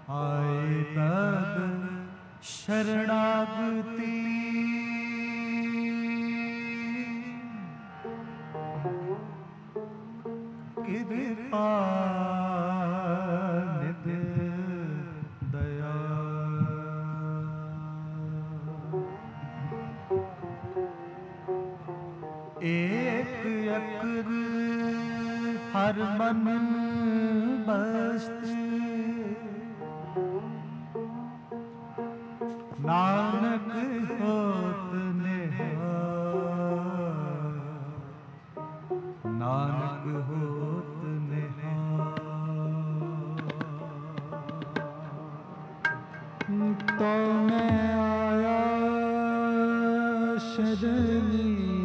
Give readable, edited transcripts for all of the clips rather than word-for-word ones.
आए तब शरणागति कृपा निधि दया। एक अकर हर मन बस्त नानक होत निहाल, नानक होत निहाल। तो मैं आया शरणी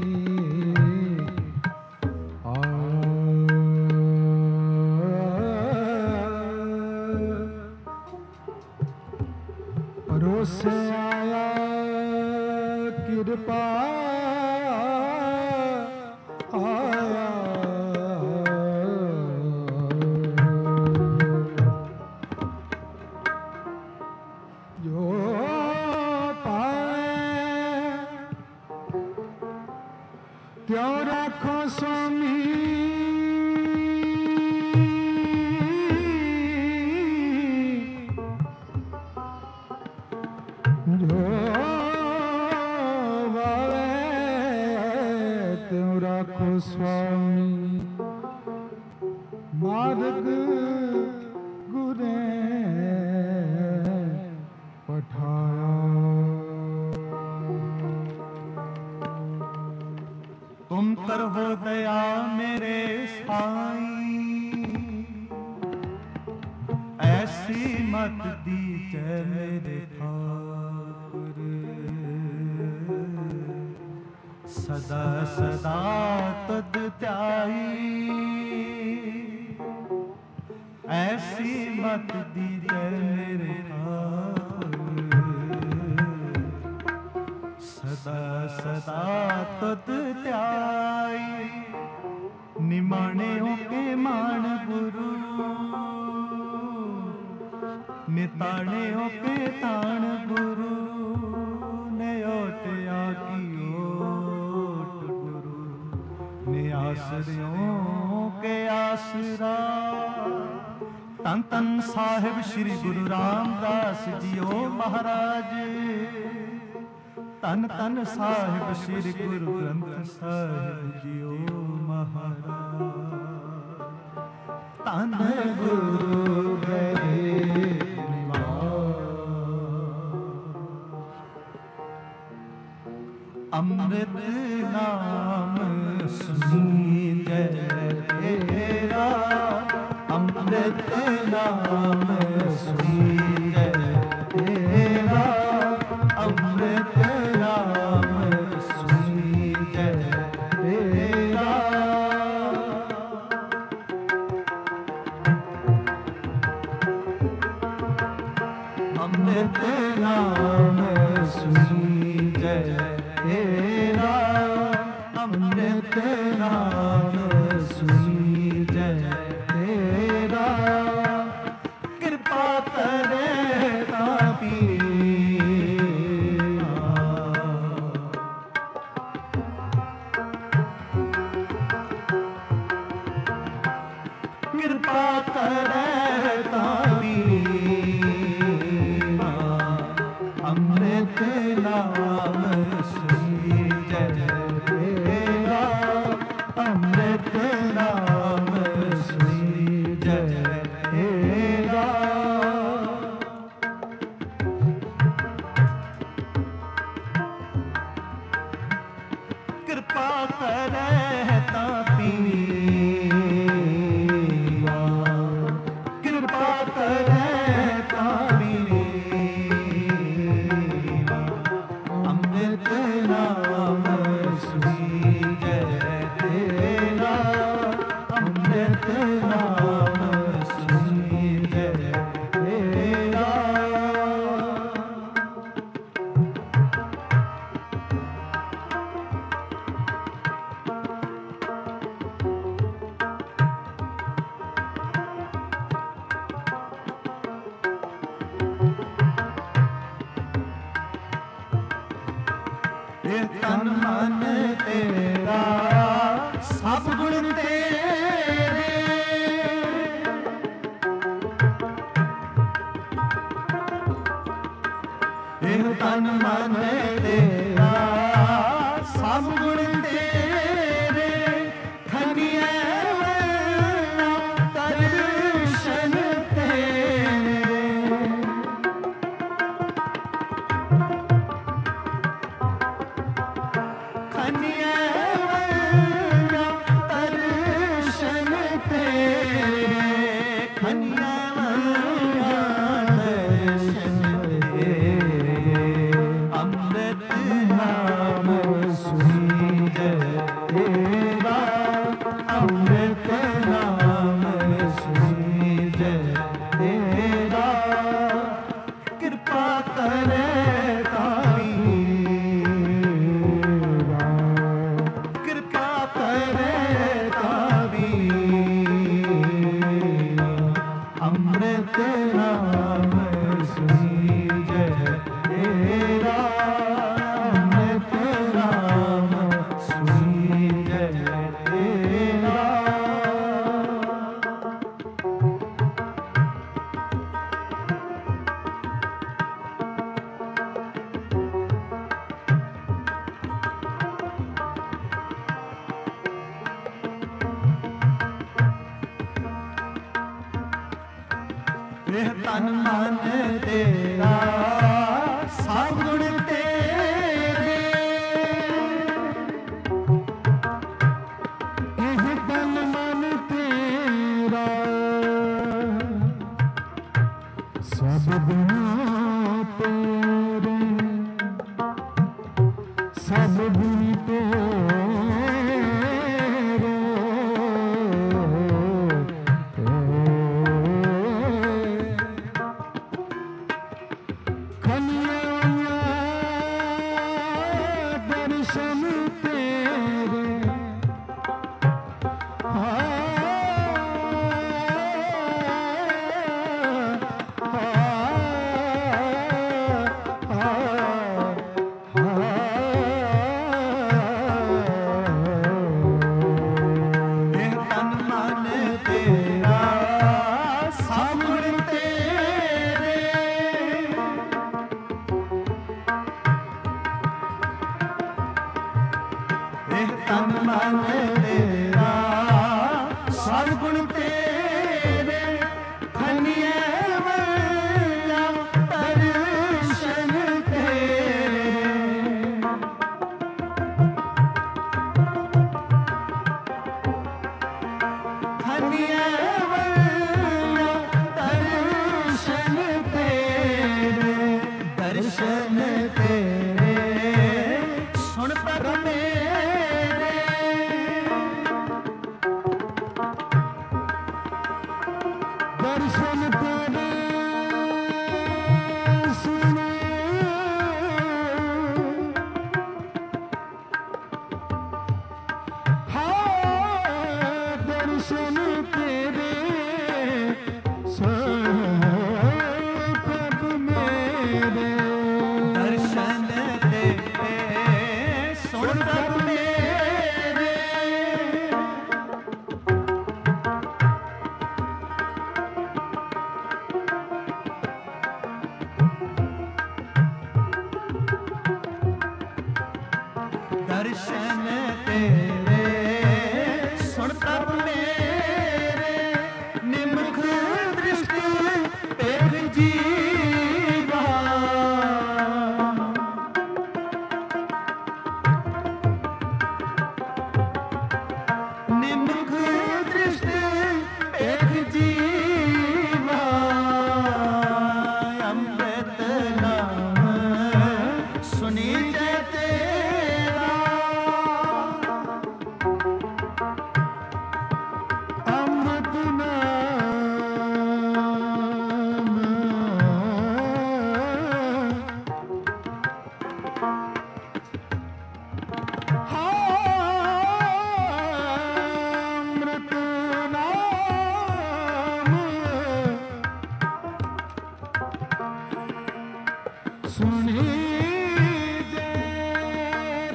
से आया कृपा आया। जो पाए त्यों राखो स्वामी, जो वाले त्यों राखो स्वामी। मार्ग गुरे पठाया। तुम करो दया मेरे साईं, ऐसी मत दीजिए मेरे ठाकुर। सदा सदा तुद त्याई, ऐसी मत दीजिए मेरे ठाकुर। सदा सदा तुद त्याई, निमाणियों के मान गुरु, निताणियों के ताण गुरु। न्योटिया की ओट गुरु, निआसरियों के आसरा। तन तन साहिब श्री गुरु रामदास जियो महाराज। तन तन साहिब श्री गुरु ग्रंथ साहिब जियो महाराज। तन गुरु गए अमृत नाम सुनी जय तेरा। अमृत नाम सुनी जय तेरा। अमृत नाम सुनी जय तेरा। अमृत नाम सुनी जय तेरा। अमृत नाम सुनी जय तेरा। कृपा करे तापी, कृपा करे तापी। अमृत नाम सुनी जय तेरा। अमृत नाम सुनी जय तेरा। ਇਹ ਤਨ ਮਨ ਤੇਰਾ ਸਭ ਗੁਣ ਤੇਰੇ ਇਹ ਤਨ ਮਨ ਤੇਰਾ ਸਭ ਗੁਣ ਤੇਰੇ ਖਨੀਏ ਦਰਸ਼ਨ ਤੇਰੇ ਖਨੀਏ ਦਰਸ਼ਨ ਤੇਰੇ ਖਨੀਏ ਇਹ ਤਨ ਮਨ ਤੇਰਾ ਸਭ ਗੁਣ ਤੇਰੇ ਇਹ ਤਨ ਮਨ ਤੇਰਾ ਸਭ ਗੁਣ ਤੇਰੇ ਸਭ ਗੁਣ ਤਨ ਮਨ ਤੇਰਾ ਸਭ ਗੁਣ ਤੇਰੇ ਖਨੀਏ ਵਲਿਆ ਦਰਸ਼ਨ ਤੇਰੇ ਖਨੀਏ ਵਲਿਆ ਦਰਸ਼ਨ ਤੇਰੇ ਦਰਸ਼ਨ ਤੇਰੇ ਸੁਣ ਪ੍ਰਭ ਦਰਸ਼ਨ ਤੇਰੇ ਸੁਣੇ ਹਾਂ ਦਰਸ਼ਨ ਤੇਰੇ ਪ੍ਰਭ ਮੇਰੇ ਦਰਸ਼ਨ ਤੇਰੇ ਸੁਣ ਪ੍ਰਭ ਮੇਰੇ ਦਰਸ਼ਨ ਤੇਰੇ ਸੁਣ ਪ੍ਰਭ ਮੇਰੇ ਨਿਮਖ ਦ੍ਰਿਸ਼ਟੀ ਪੇਖ ਜੀਵਾ ਨਿਮਖ ਦ੍ਰਿਸ਼ਟੀ ਪੇਖ ਜੀਵਾ ਅੰਮ੍ਰਿਤ ਨਾਮ ਸੁਣੀ ਜੈ सुनी जय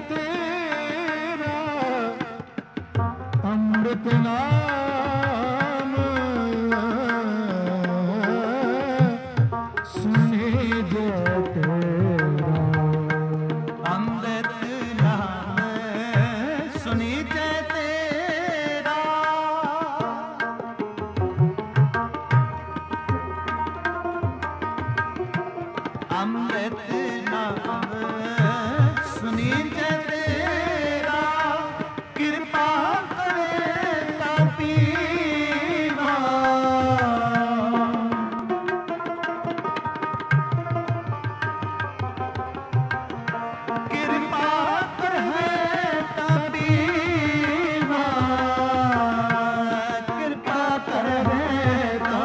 ਅੰਮ੍ਰਿਤ ਨਾਮ ਸੁਣੀਜੈ ਤੇਰਾ, ਕਿਰਪਾ ਕਰੇ ਤਾ ਪੀਵਾ। ਕਿਰਪਾ ਕਰੇ ਤਾ ਪੀਵਾ, ਕਿਰਪਾ ਕਰੇ ਤਾ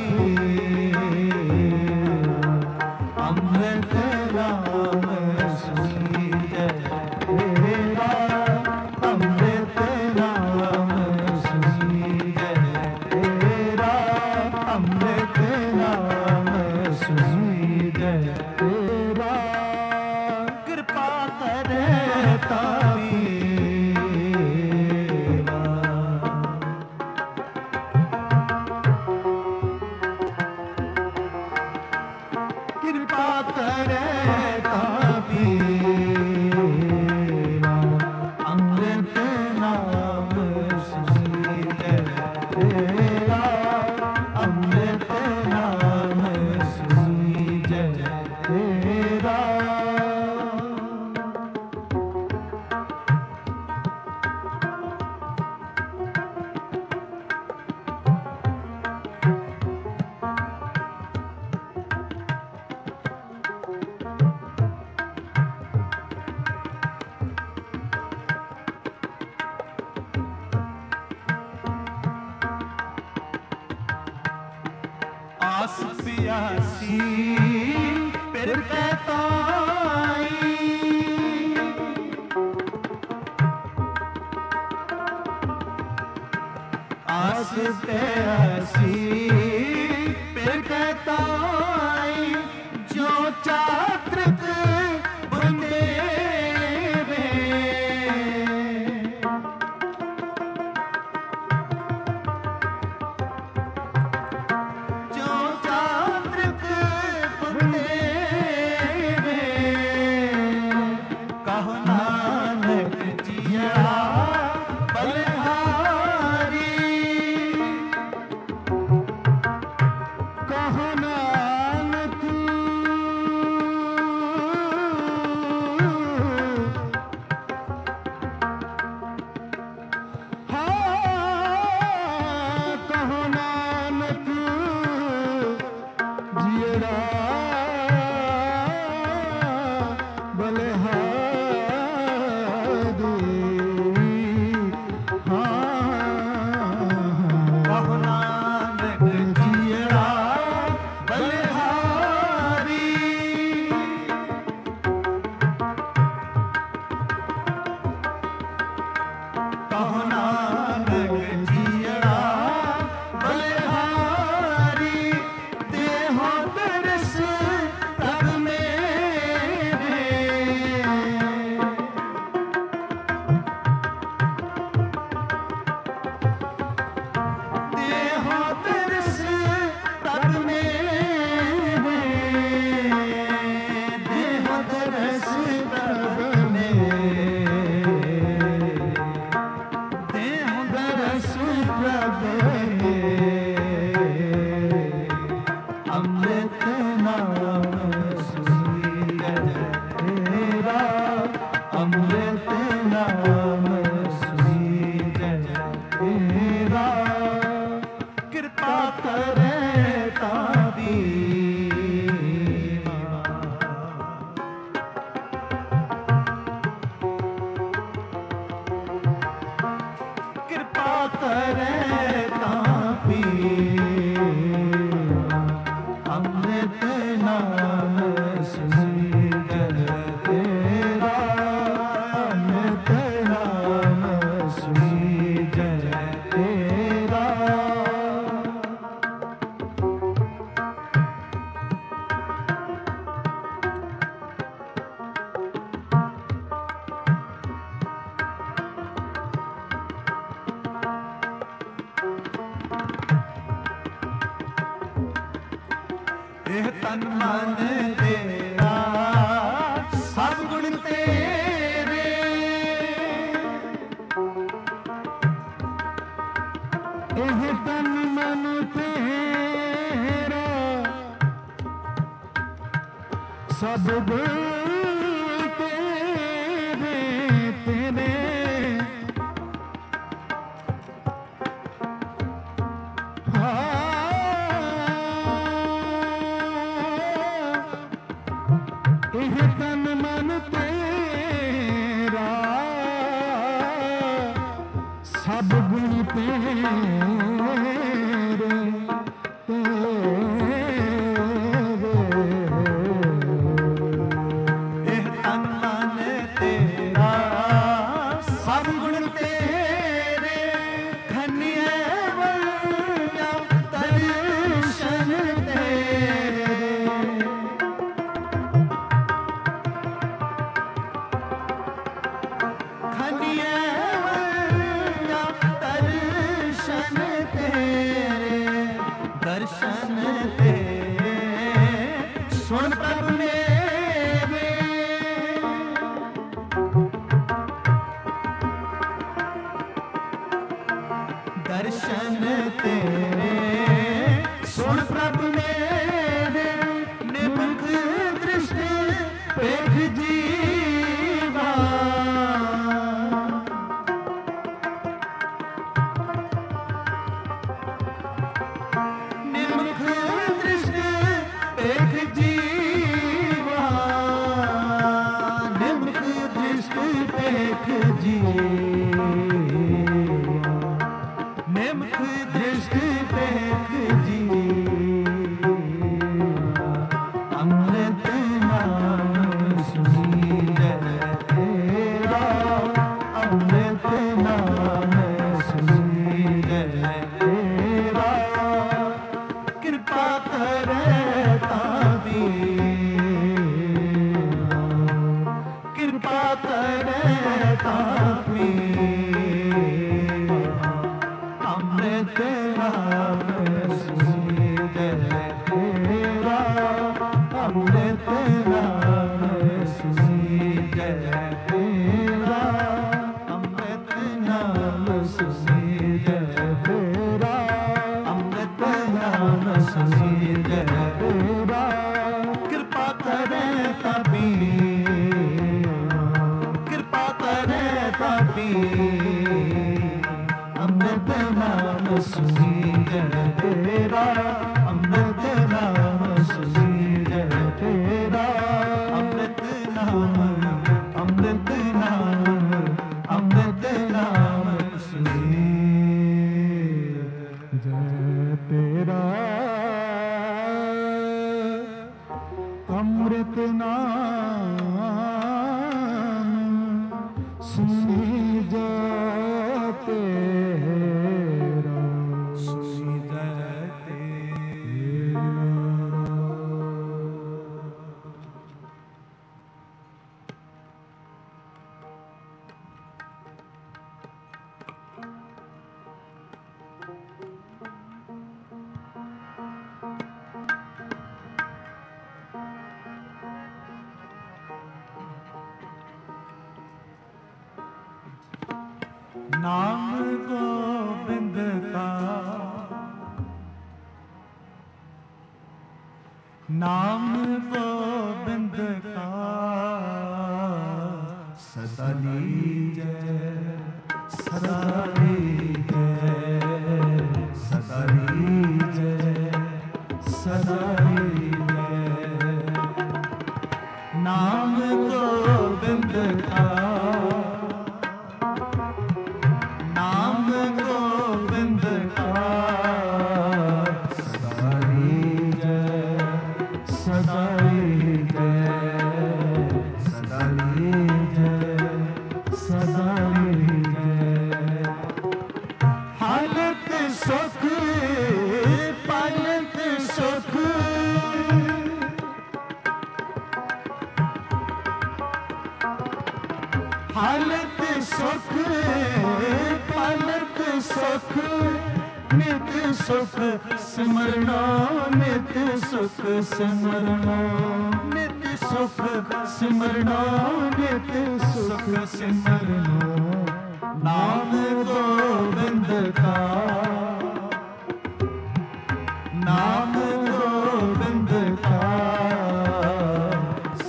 ਅੰਮ੍ਰਿਤ ਨਾਮ ਸੁਣੀਜੈ ਤੇਰਾ, ਅੰਮ੍ਰਿਤ ਨਾਮ ਸੁਣੀਜੈ ਤੇਰਾ, ਅੰਮ੍ਰਿਤ ਨਾਮ ਸੁਣੀਜੈ ਤੇਰਾ, ਕਿਰਪਾ ਕਰੇ ਤਾ ਪੀਵਾ। ਕਿਰਪਾ ਕਰੇ ਤਾ ਪੀਵਾ, ਅੰਮ੍ਰਿਤ ਨਾਮ ਸੁਣੀਜੈ ਤੇਰਾ, ਅੰਮ੍ਰਿਤ ਨਾਮ ਸੁਣੀਜੈ ਤੇਰਾ। ਆਸ ਪਿਆਸੀ ਪਿਰ ਕੈ ਤਾਈ, ਆਸ ਪਿਆਸੀ ਪਿਰ ਕੈ ਤਾਈ, ਜੋ ਚਾਤ੍ਰਿਕ ਬੰਦੇ ਵੇ। ਕਹੋ ਨਾਨਕ ਜੀਆ ਬਲਿਹਾਰੀ, ਕਹੋ ਨਾਨਕ ਕਹੋ ਨਾਨਕ ਜੀੜਾ ਕਹੋ ਨਾਨਕ ਜੀੜਾ ਬਲਿਹਾਰੀ, ਕਹੋ ਨਾਨਕ ਜੀੜਾ ਬਲਿਹਾਰੀ, ਦੇਹੋ ਦਰਸ ਪ੍ਰਭ ਮੇਰੇ। ਦੇਹੋ ਦਰਸ ਪ੍ਰਭ ਮੇਰੇ, ਦੇਹੋ ਦਰਸ ਪ੍ਰਭ ਮੇਰੇ, ਦੇਹੋ ਦਰਸ ਪ੍ਰਭ ਮੇਰੇ। ਅੰਮ੍ਰਿਤ ਨਾਮ ਸੁਣੀਜੈ ਤੇਰਾ, ਅੰਮ੍ਰਿਤ ਨਾਮ ਸੁਣੀਜੈ ਤੇਰਾ, ਕਿਰਪਾ ਕਰੇ ਤਾ ਪੀਵਾ। ਕਿਰਪਾ ਕਰੇ ਤਾ ਪੀਵਾ, ਅੰਮ੍ਰਿਤ ਨਾਮ ਸੁਣੀਜੈ ਤੇਰਾ, ਅੰਮ੍ਰਿਤ ਨਾਮ ਸੁਣੀਜੈ ਤੇਰਾ। ਇਹ ਤਨ ਮਨ ਤੇਰਾ ਸਭ ਗੁਣ ਤੇਰੇ, ਇਹ ਤਨ ਮਨ ਤੇਰਾ ਸਭ ਗੁਣ ਤੇਰੇ ਤੇਰੇ ਇਹ ਤਨ ਮਨ ਤੇਰਾ ਸਭ ਗੁਣ ਤੇਰੇ ਦਰਸ਼ਨ ਤੇਰੇ ਸੁਣ ਪ੍ਰਭ ਮੇਰੇ ਨਿਮਖ ਦ੍ਰਿਸ਼ਟੀ ਪੇਖ ਜੀਵਾ ਨਿਮਖ ਦ੍ਰਿਸ਼ਟੀ ਪੇਖ ਜੀਵਾ ਨਿਮਖ ਦ੍ਰਿਸ਼ਟੀ ਪੇਖ ਜੀਵਾ ਨਿਮਖ ਦ੍ਰਿਸ਼ਟੀ ਪੇਖ ਜੀਵਾ ਅੰਮ੍ਰਿਤ ਨਾਮ ਸੁਣੀਐ ਤੇਰਾ ਅੰਮ੍ਰਿਤ ਨਾਮ ਸੁਣੀਐ ਤੇਰਾ ਕਿਰਪਾ ਕਰੇ ਤਾਵੀ ਕਿਰਪਾ ਕਰੇ ਤਾਵੀ ਅੰਮ੍ਰਿਤ ਨਾਮ ਸੁਣੀਐ ਤੇਰਾ ਅੰਮ੍ਰਿਤ ਨਾਮ ਸੁਣੀਐ ਤੇਰਾ ਅੰਮ੍ਰਿਤ ਨਾਮ ਸੁਣੀਐ ਤੇਰਾ ਅੰਮ੍ਰਿਤ ਨਾਮ ਸੁਣੀਐ ਤੇਰਾ ਕਿਰਪਾ ਕਰੇ ਤਾਬੀ ਕਿਰਪਾ ਕਰੇ ਤਾਬੀ ਅੰਮ੍ਰਿਤ ਨਾਮ ਸੁਣੀਐ ਤੇਰਾ ਅੰਮ੍ਰਿਤ ਨਾਮ ਸੁਣੀਐ ਤੇਰਾ ਅੰਮ੍ਰਿਤ ਨਾਮ ਅੰਮ੍ਰਿਤ ਨਾਮ ਅੰਮ੍ਰਿਤ ਨਾਮ ਸੁਣੀਐ ਤੇਰਾ ਅੰਮ੍ਰਿਤ ਨਾਮ ਸੁਣੀਐ ਤੇਰਾ ਸੁਣੀਐ ਤੇਰਾ। नाम गोविंद का नाम गोविंद का सदा लीजै सदा लीजै सदा लीजै सदा लीजै नाम गोविंद का नाम गोविंद का सदा लीजै सदा लीजै सदा लीजै सदा लीजै हालत सुख पालत सुख हालत सुख पालत सुख नित सुख सिमरना नित सुख सिमरना नित सुख सिमरना नित सुख सिमरना नाम गोविंद का नाम गोविंद का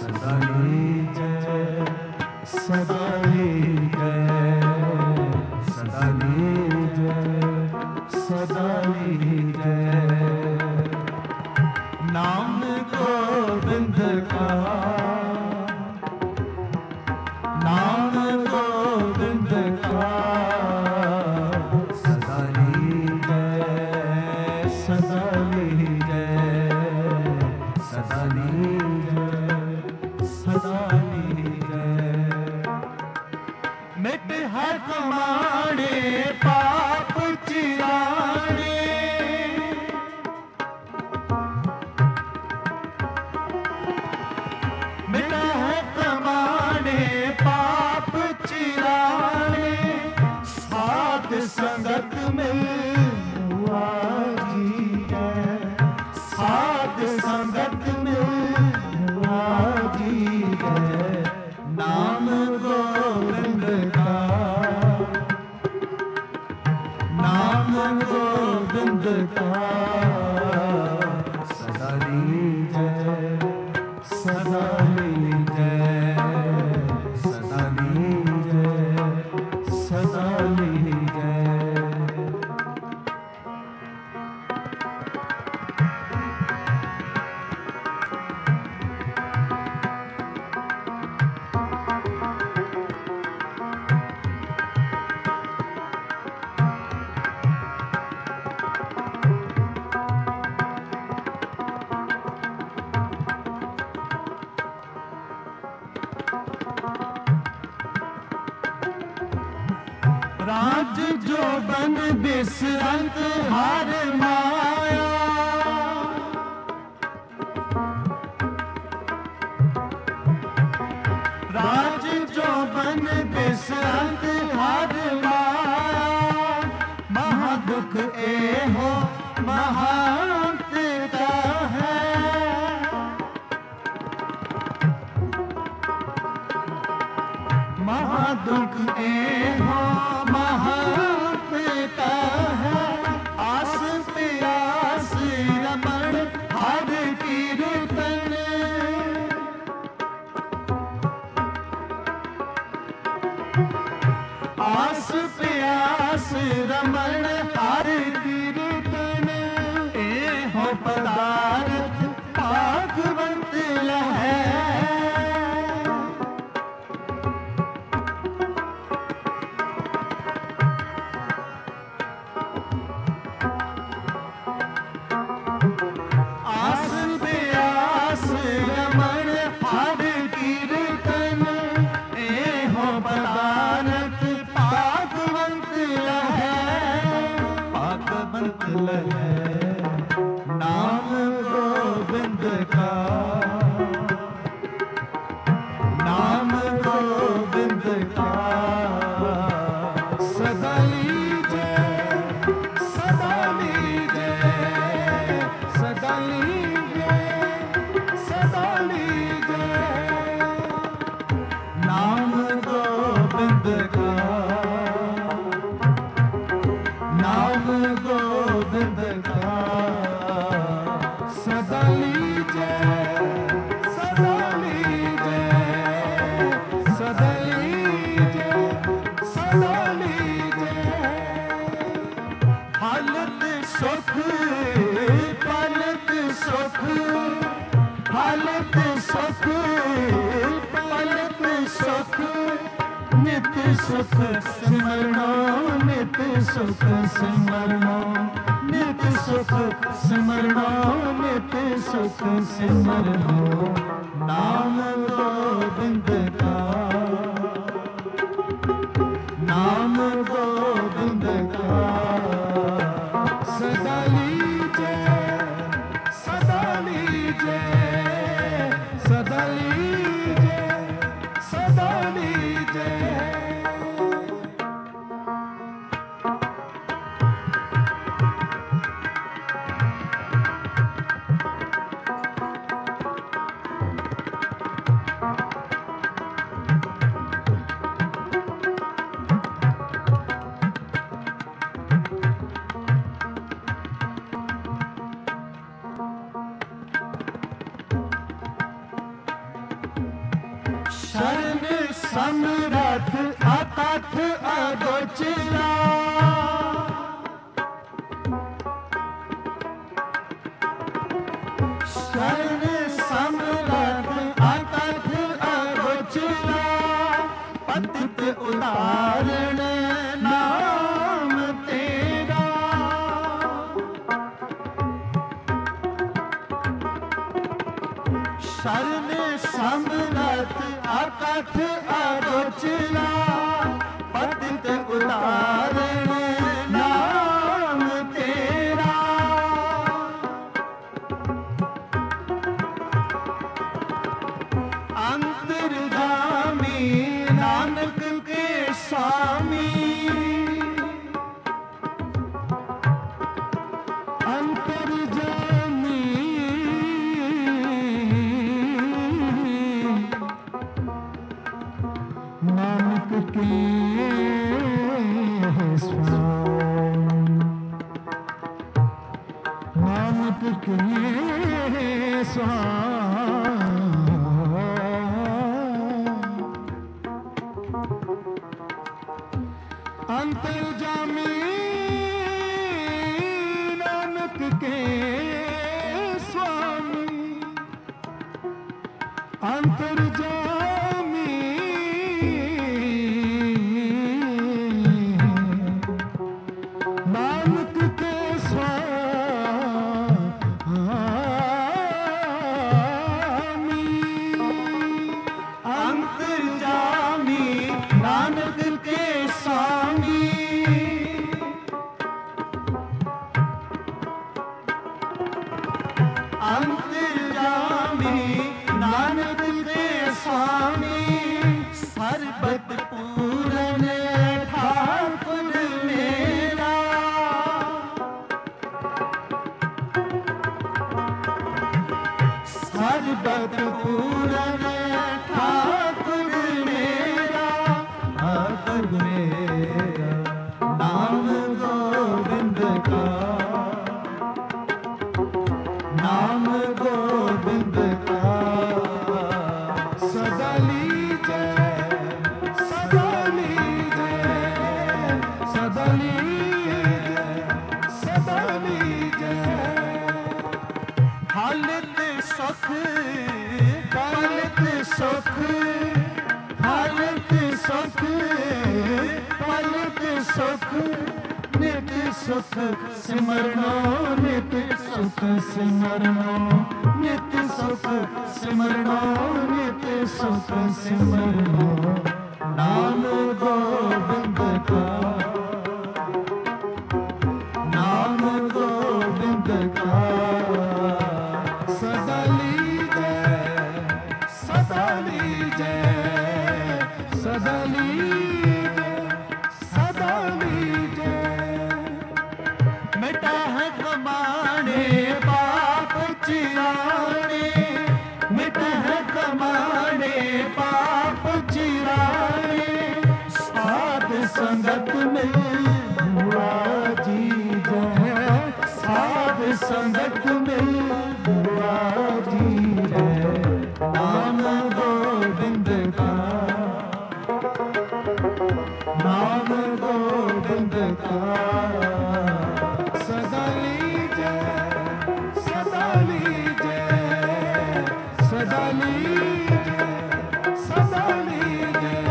लीजय सदा लीजय। मिट है कमाने पाप चिराने, मिट है कमाने पाप चिराने, साध संगत में हुआ जीजय, साध संगत में हुआ जीजय। नाम गोविंद का, नाम गोविंद का सदा लीजय सदा लीजय सदा लीजय सदा लीजय। राज जो बन बिसरंत हर माया, राज जो बन बिसरंत हर माया। महादुख एहो महांत का है, महादुख एहो महांत का है। आस प्यास रमण हर कीर्तन, आस प्यास रमण हर कीर्तन। एहो पदार्थ भागवत लहै, नाम गोविंद का, नाम गोविंद का सदा लीजय सदा लीजय सदा लीजय सदा लीजय। नाम गोविंद का, नाम गोविंद का सदा लीजय सदा लीजय सदा लीजय सदा लीजय। हालत सुख पलक सुख, हालत सुख पलक सुख। नित सुख सिमरना नित सुख सिमरना, नित सुख सिमरना नित सुख सिमरना। नाम गोविंद का, नाम गोविंद का सदा लीजय सदा लीजय सदा लीजय सदा लीजय। शरण समरथ अतथ अगोचरा, शरण समरथ अतथ अगोचरा। पतित उदाहरण नाम तेरा, शरण समरथ अकथ अगोचरा पतित उतारण नाम तेरा। अंतर्गामी नानक के स्वामी अंतर्जामी नानक के स्वामी नानक के स्वामी अंतर्जामी नानक के स्वामी अंतर्जामी नानक के स्वामी अंतर्जामी नानक के स्वामी अंतर्जामी नानक के स्वामी सर्बत पूरन ठाकुर मेरा। सर्बत पूरन ठाकुर मेरा ठाकुर मेरा नाम गोविंद का नाम गोविंद का सदा लीजय सदा लीजय सदा लीजय सदा लीजय। हालत सुख हालत सुख हालत सुख हालत सुख नित सुख सिमरनो नित सुख सिमरनो नित सुख सिमरनो नित सुख सिमरनो नाम गोविंद का नाम गोविंद का सदा लीजय सदा लीजय सदा लीजय सदा लीजय। मिटा है कमाने पाप चिराने मिटा है कमाने पाप चिराने साध संगत में हुआ जी जय साध संगत में हुआ जी जय। नाम गोविंद का नाम गोविंद का सदा लीजय सदा लीजय सदा लीजय सदा लीजय।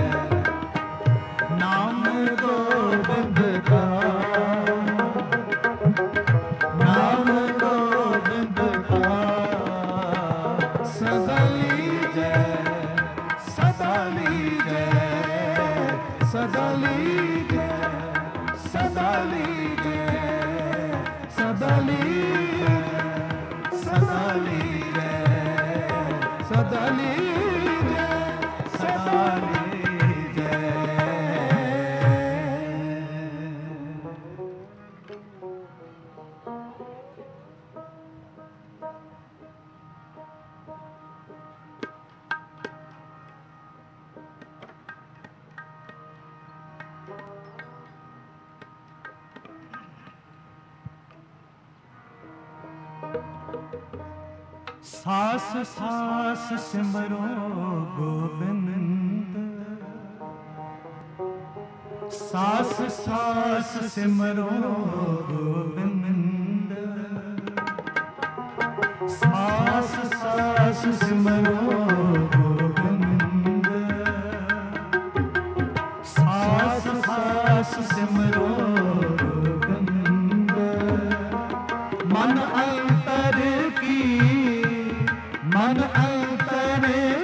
नाम गोविंद का नाम गोविंद का सदा लीजय सदा लीजय सदा लीजय सदा लीजय सदा लीजय सदा लीजय सदा लीजय सदा लीजय। सास सास सिमरो गोविंद सास सास सिमरो गोविंद सास सास सिमरो गोविंद सास सास सिमरो गोविंद। मन अंतर की मन अंतर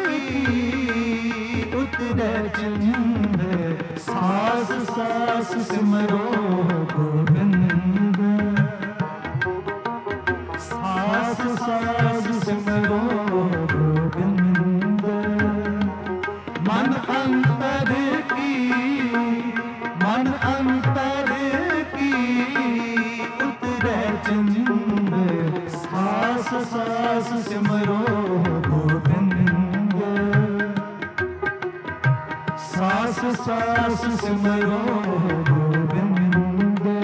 की उतरे चिंद, सास सास सिमरो गोविंद, सास सास सिमरो गोविंद। मन अंतर की, मन अंतर की उतरे चिंद, सास सास सिमरो गोविंद, सास सास सिमरो गोविंद।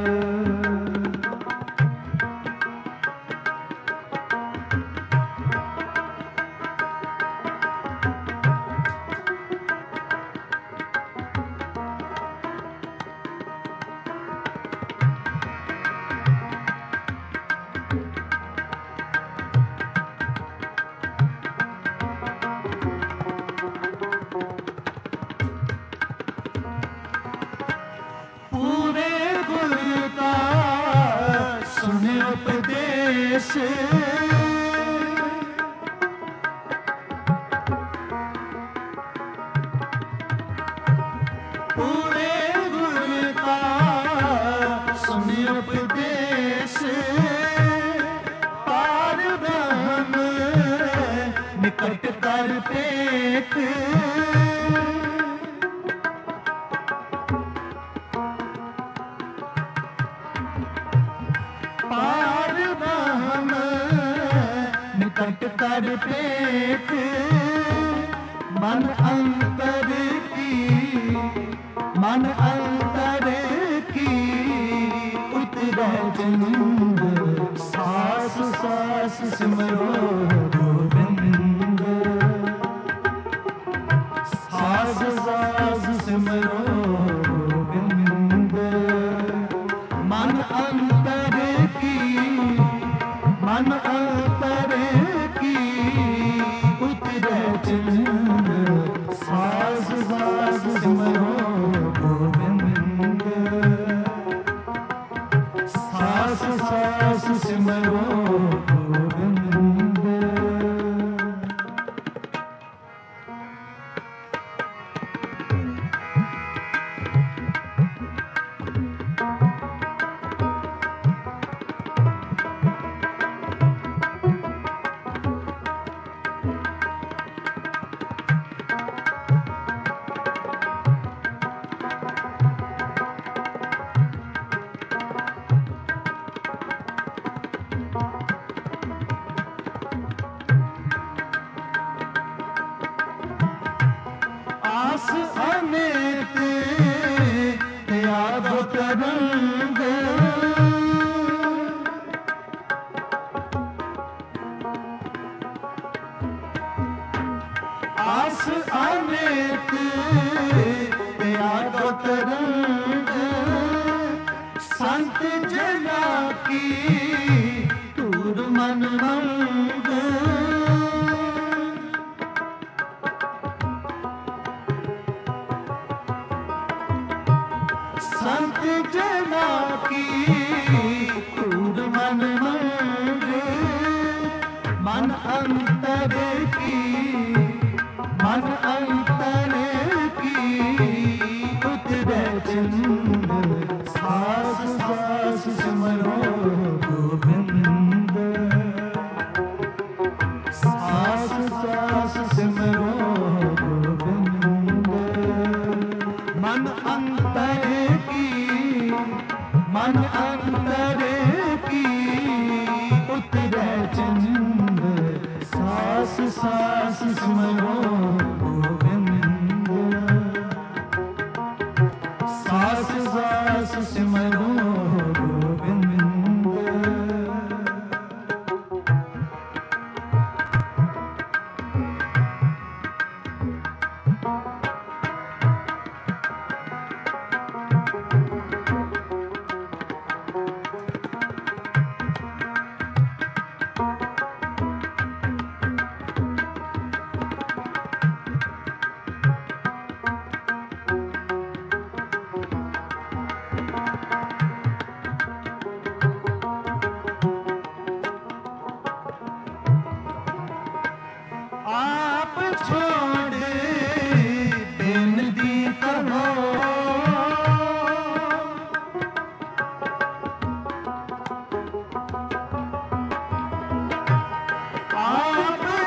उपदेश पूरे गुरु का सुनि उपदेश, पार ब्रह्म निकट कर पेट, पार ब्रह्म निकट कर पेट। मन अंतर की, मन अंतर की उतरे चिंद, सास सास सिमरो गोविंद, सास सास सिमरो गोविंद। मन अंतर की, मन अंतर की उतरे चिंद, सास सास सिमरो गोविंद, सास सास सिमरो गोविंद। आस अनेक त्याग तरंग, आस अनेक त्याग तरंग, संत जना की तूर मन रंग। संत जना की तूर मन रंग। मन अंतर की, मन अंतर की उतरे चिंद, सास सास सिमरो गोविंद, सास सास सिमरो गोविंद। मन अंतर की, मन अंतर की उतरे चिंद, सास सास सिमरो गोविंद, सास सास सिमरो गोविंद।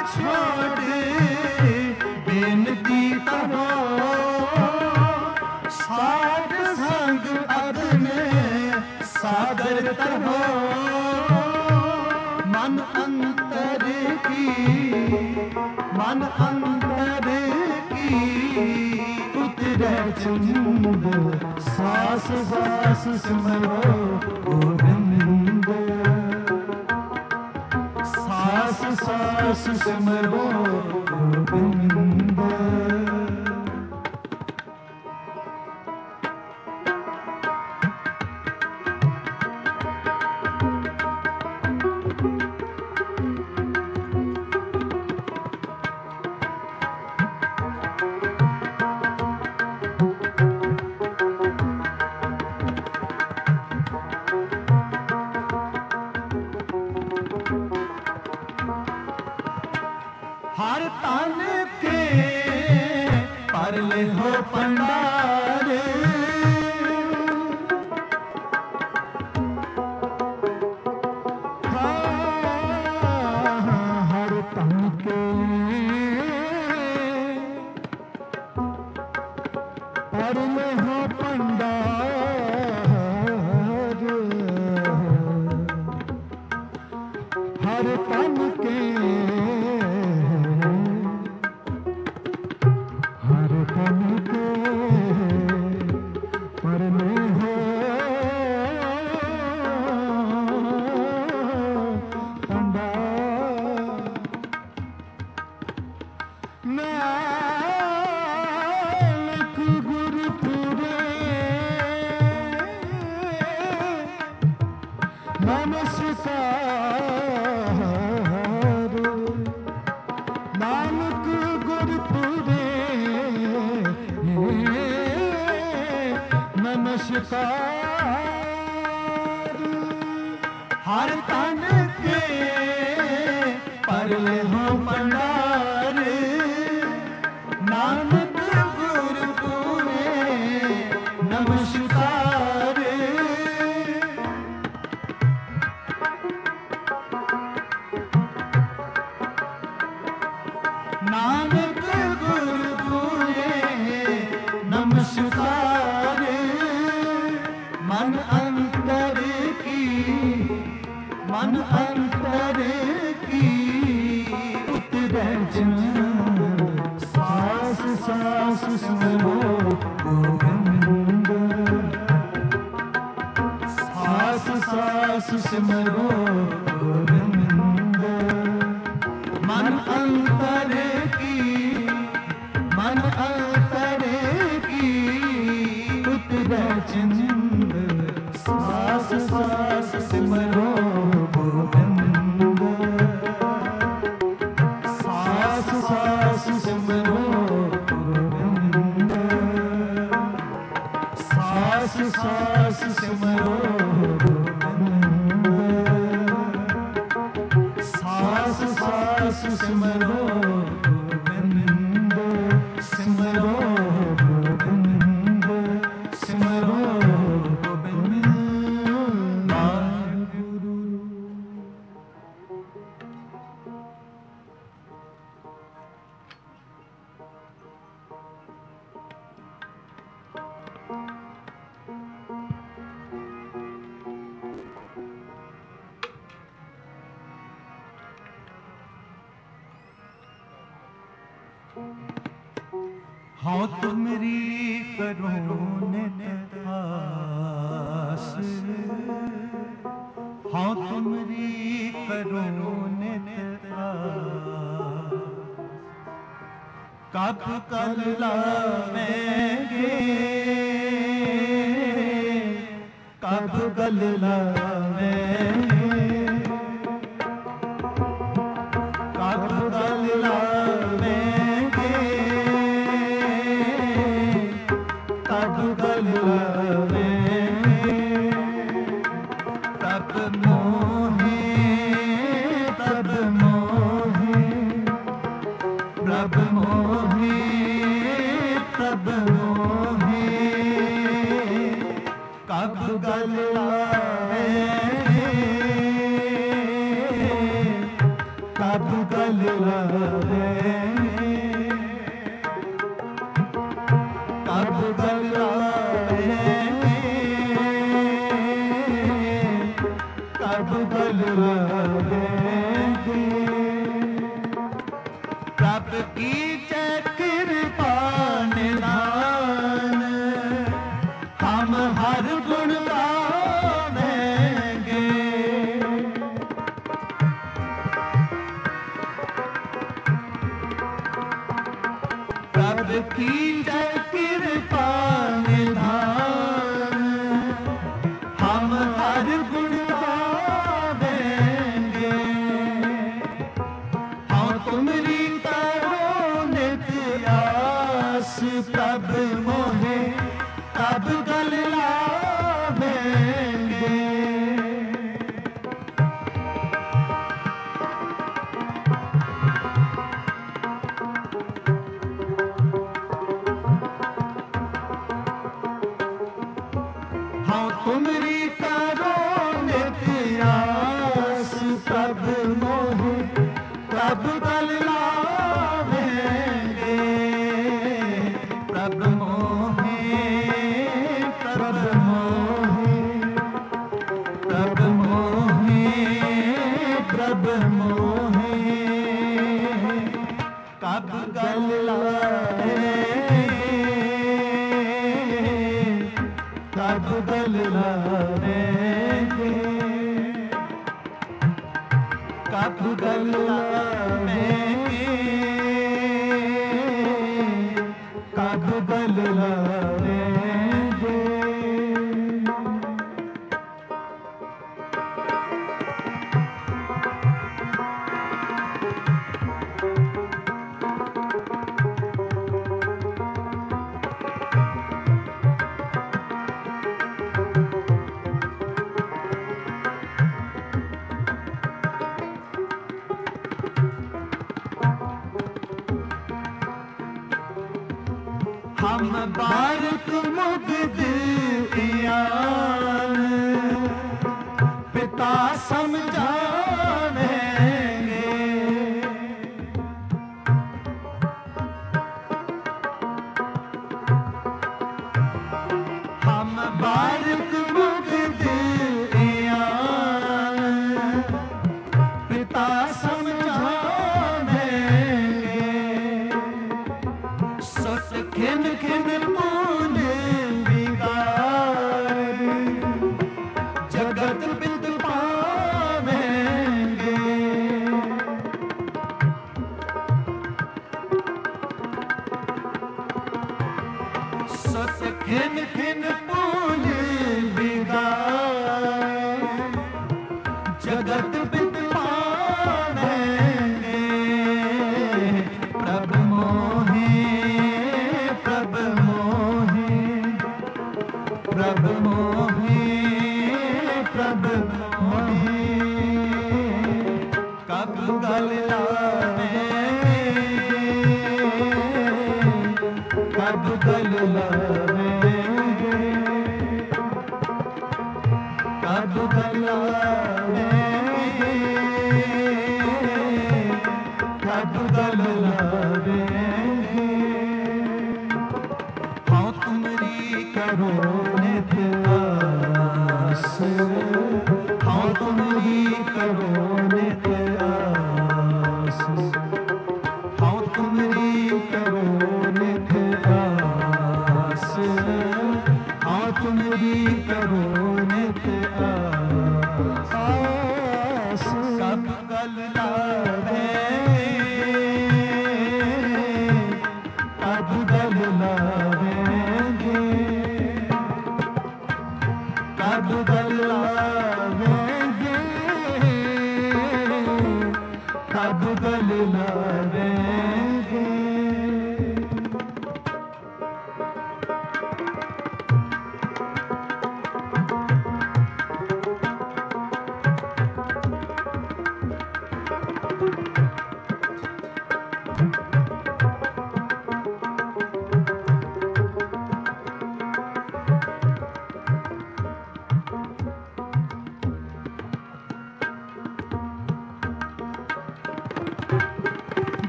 छोड़ बेनती करो साध संग अपने सागर करो मन अंतर की उतरे चुंद सास सास सिमरो गोविंद सास सास सिमरो गोविंद हर तन के परले हो पंडारे हर तन के परले हो पंडारे हर तन के हर तन के परले हो पंडार नानक गुर पूरे नमस्कार नानक गुर पूरे नमस्कार मन अंतर की उतरे सास सास सिमरो गोविंद सास सास सिमरो गोविंद मन अंतर की उतरे सास सास सिमरो गोविंद सास सास सिमरो गोविंद सास सास सिमरो गोविंद सास सास सिमरो गोविंद सिमरो हाँ तुमरी करूँ नितास हाँ तुमरी करूँ नितास कब कल लावेंगे कब कल लावेंगे कब कल लावेंगे कब कल लावेंगे तब मोहे तब मोहे तब मोहे तब मोहे कब कल लावेंगे कब कल लावे कब गल लावे कब गल लावे प्रभ की जय कृपा निधान हम हर गुण गावेंगे प्रभ की जय कृपा निधान हम हर गुण गावेंगे हाँ तुमरी प्रभ मोहे कब गल लावेंगे हाँ तुमरी करो नित्य आस प्रभ मोहे कब गल लावेंगे प्रभ मोहे प्रभ मोहे प्रभ मोहे प्रभ मोहे कब गल लावे कब गल लावेंगे कब गल लावेंगे कब गल लावेंगे हम बारक मुग्ध इयान पिता समझावेंगे हम बारक मुग्ध इयान पिता खिन खिन पून बिगाड़ जगत बिंद पावेंगे सत खिन खिन पून बिगाड़ जगत बिंद पावेंगे प्रभ मोहे प्रभ मोहे प्रभ मोहे प्रभ मोहे कब गल लावे कब गल लावेंगे कब गल लावेंगे कब गल लावेंगे हाँ तुमरी करो नित्य आस हाँ तुमरी करो नित्य आस हाँ तुमरी करो नित्य आस हाँ तुमरी करो नित्य आस कब गल लावे कब गल लावेंगे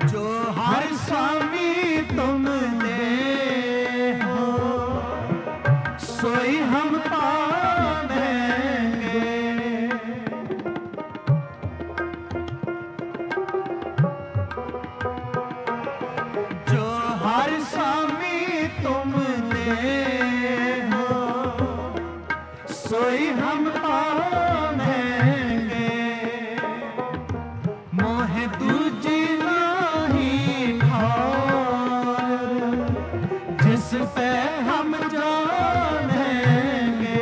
जो हर स्वामी तुम दे हो सोई हम पावेंगे। जो हर स्वामी तुम दे हो सोई हम पावेंगे। मोहे दूजी नहीं ठार जिस पे हम जानेंगे।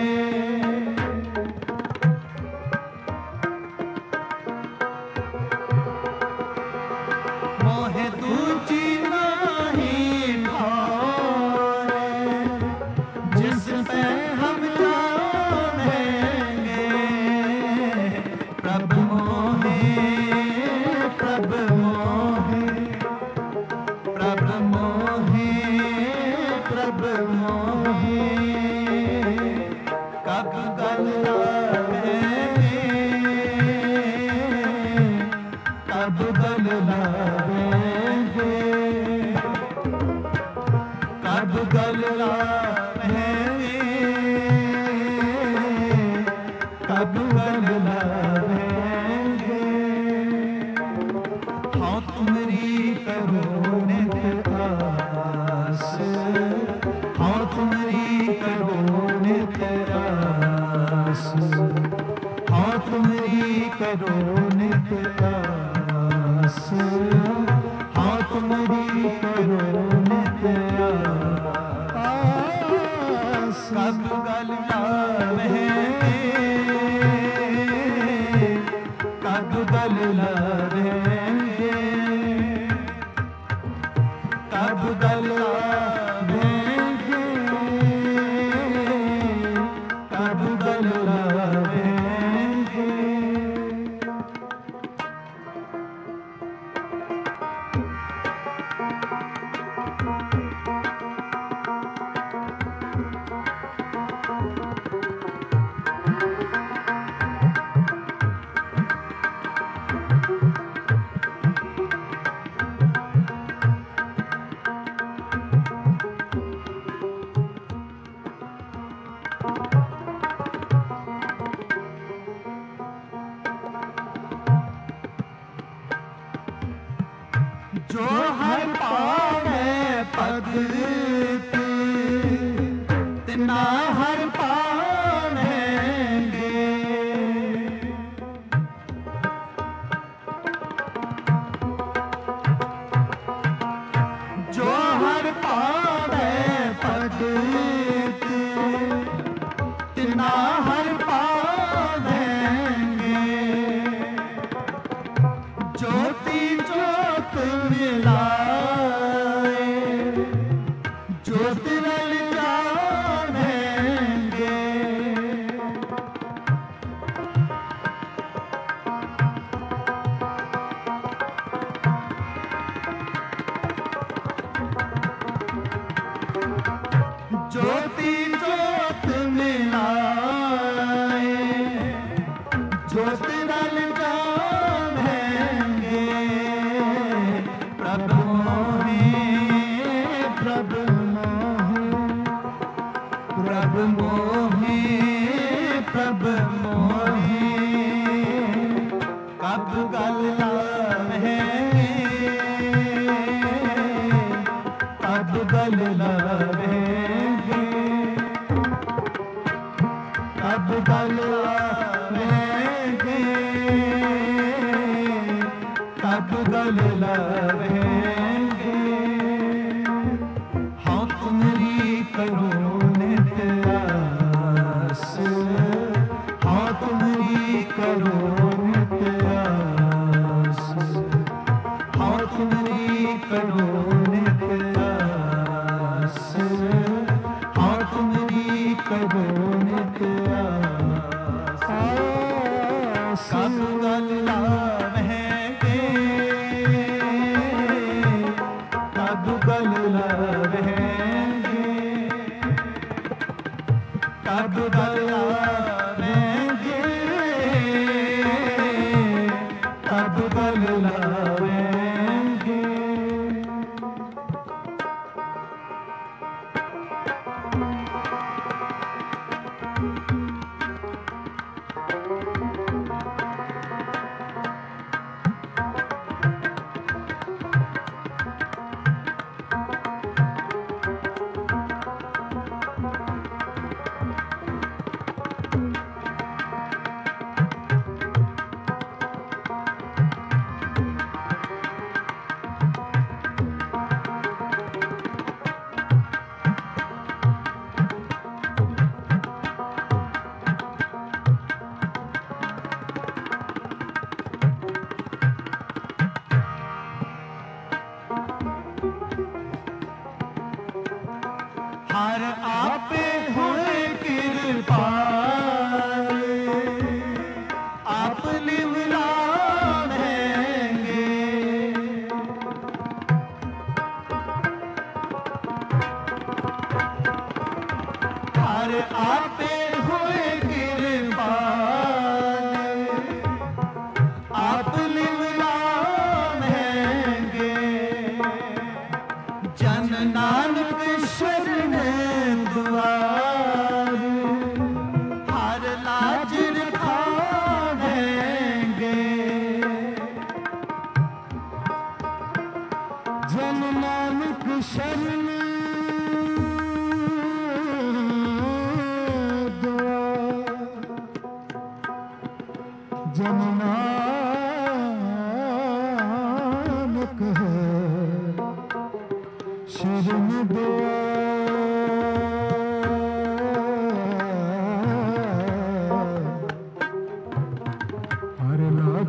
मोहे दूजी नहीं ठार जिस पे हम जानेंगे। प्रभु मोहे प्रभु मोहे प्रभु मोहे प्रभु मोहे कब गल लावेंगे। कब गल लावेंगे। कब गल लावेंगे। कब गल लावेंगे। हाँ तुम्हारी करो नित आस। हाँ तुम्हारी करो नित आस। हाँ तुम्हारी करो नित आस। हाँ तुम्हारी करो नित आस। कब गल लावेंगे। कब गल लावेंगे। कब गल लावेंगे। कब गल लावेंगे। जो हर पावे पद तिना हर पावेंगे। जो हर पावे पद तिना हर पावेंगे। ज्योति ज्योत मिलाए ज्योत रल जानेंगे। ज्योति ज्योत मिलाए ज्योत रल जानेंगे। प्रभु मोहे प्रभु मोहे प्रभु मोहे प्रभु मोहे कब गल लावेंगे। कब गल लावेंगे। कब गल लावेंगे। कब गल लावेंगे। हाँ तुम्हारी करो नित आस। हाँ तुम्हारी करो नित आस। हाँ तुम्हारी करो नित आस। हाँ तुम्हारी करो नित आस। कब गल लावेंगे। कब गल लावेंगे। कब गल लावेंगे। कब गल लावेंगे। हर आपे हुए कृपाल, आप लिवलावेंगे। हर आपे हुए कृपाल, आप लिवलावेंगे। जन नानक शरण द्वार, हर लाज रखावेंगे। जन नानक शरण जन नानक है शरण हर लाज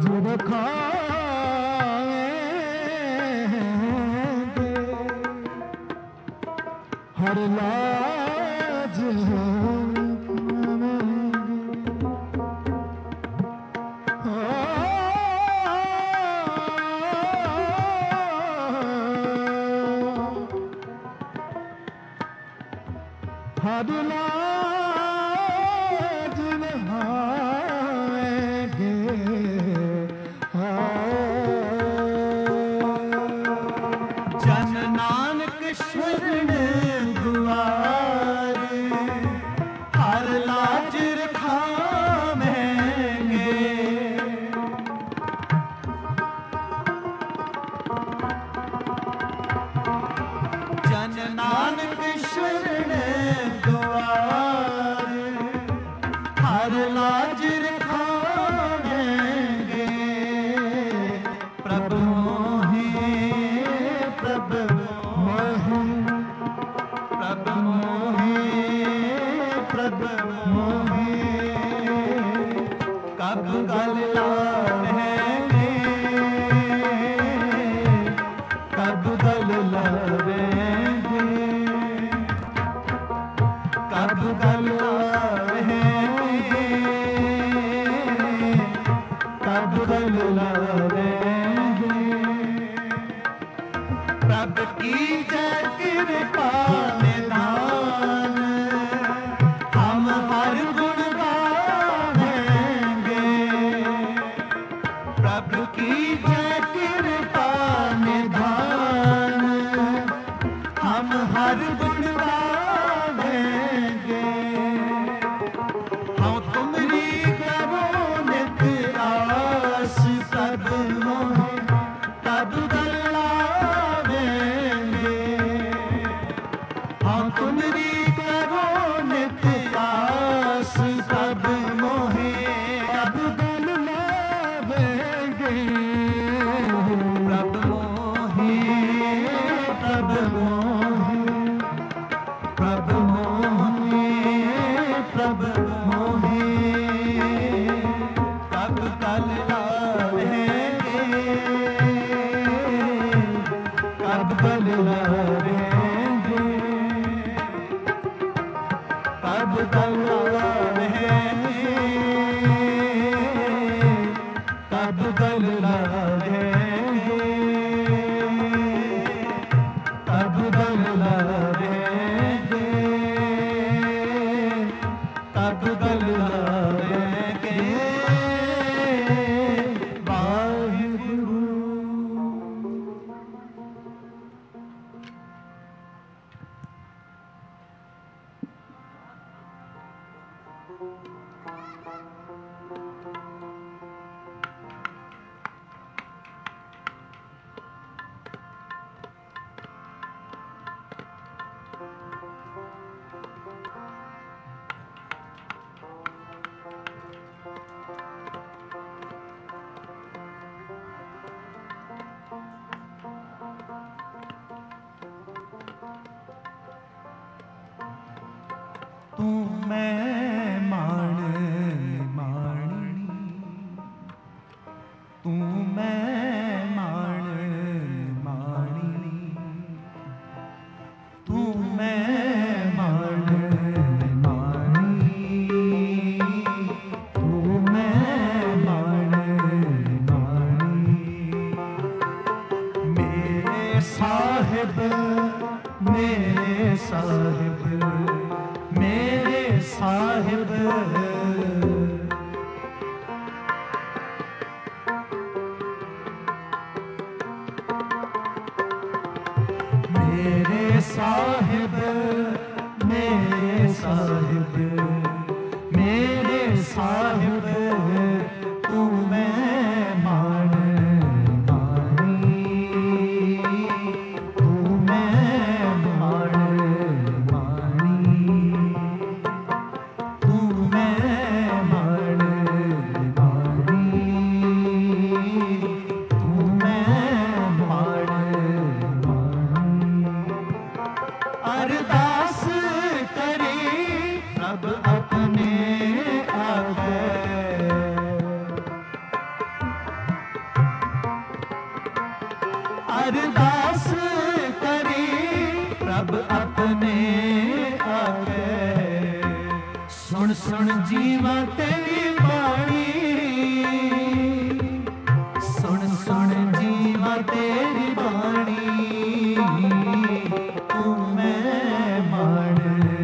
रखाएंगे। हर लाज हर लाज रखाएंगे। जन नानक शरण द्वार, हर लाज रखावेंगे। जन नानक शरण द्वार, हर लाज रखावेंगे। प्रभु मोहि प्रभु मोहि प्रभु मोहि प्रभु मोहि, कब गल लावेंगे। कब गल लावेंगे। कब गल लावेंगे। कब गल लावेंगे। प्रभु की जय कृपा निधान, हम हर गुण गावेंगे। प्रभु की जय कृपा निधान, हम हर गुण गावेंगे। हम तुमरी करो नित आस, प्रभु मोहि कब गल लावेंगे। हम तुमरी करो नित आस, प्रभु मोहि कब गल लावेंगे। प्रभु मोहि प्रभु मोहि प्रभु मोहि प्रभु मोहि, कब गल लावेंगे। कब गल लावेंगे। कब गल लावेंगे। कब गल लावेंगे। कब गल लावेंगे। कब गल लावेंगे। वाहिगुरु। तू मैं माण माणी, तू मैं माण माणी, तू मैं साहिब मेरे साहिब मेरे साहिब मेरे साहिब मेरे साहिब मेरे साहिब तू मैं मान मानी तू मैं मान मानी तू मैं मान मानी तू मैं मान अरदास करी रब अपने आगे अरदास करी रब अपने आगे सुन सुन जीवा तेरी बाणी सुन सुन जीवा तेरी बाणी तू मैं मान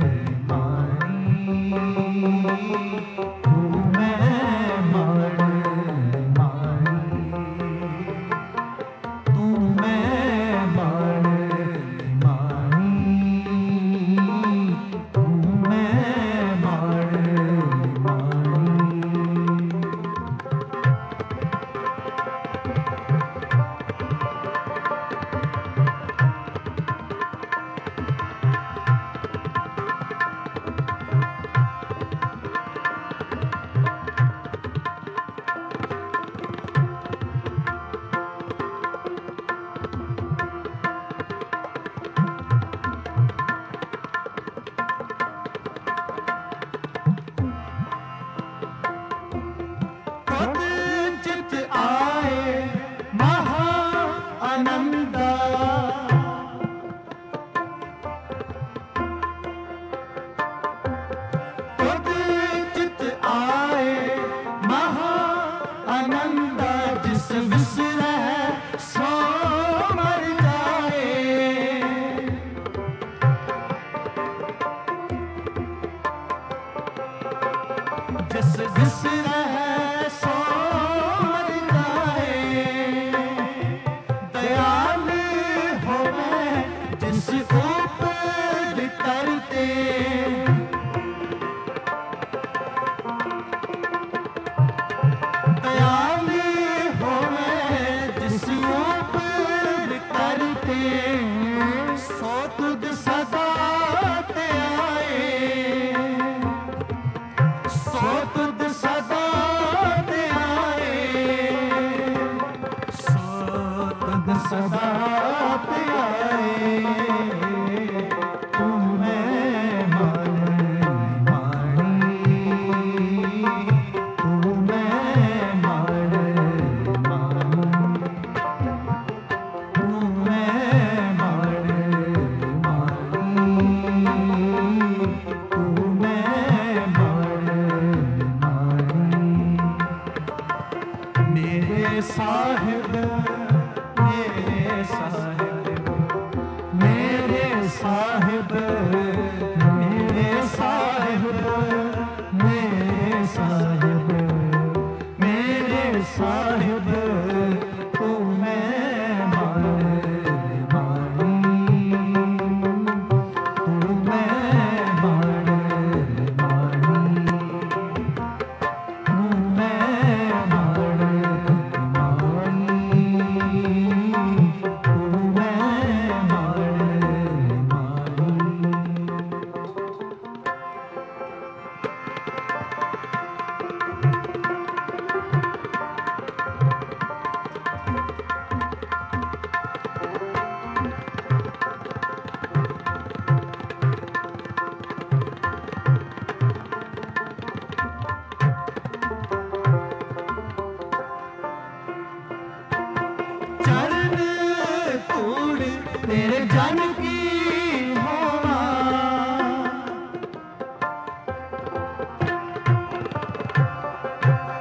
मानी तू मैं मान मानी तू मैं मान मानी तू मैं मान मानी चित आए महा आनंदा चित आए महा आनंदा जिस विसरे सो मर जाए जिस विसरे सो मर जाए दयाल होवे जिस ऊपर करते दयाल होवे जिस ऊपर करते सो तुझ सदा ते आए सो तुझ सदा ते आए सो तुझ सदा ते आए तू मैं मान मानी तू मैं मान मानी तू मैं मान मानी तू मैं मान मानी मेरे साहिब मेरे साहिब मेरे साहिब मेरे साहिब मेरे साहिब मेरे साहिब तू मैं मान मानी तू मैं मान मानी तू मैं मान मानी तू मैं मान तेरे जन की होना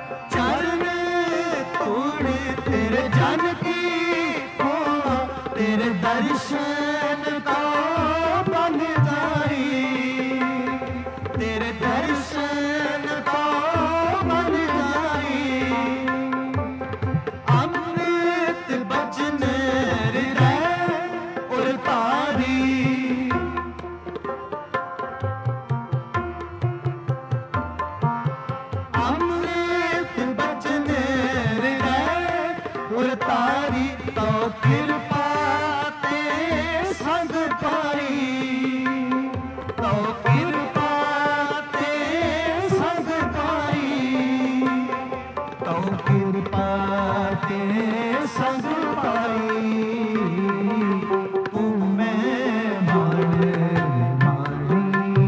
चरण तोड़ तेरे जन की होना तेरे दर्शन को बन जाई, तेरे दर्शन को बन जाई। अमृत बचन हृदय और तारी, अमृत बचन हृदय और तारी। तो कृपा ते संग पाई, तो कृपा ते संग पाई, तो कृपा ते संग पाई। तू मैं माने मानी,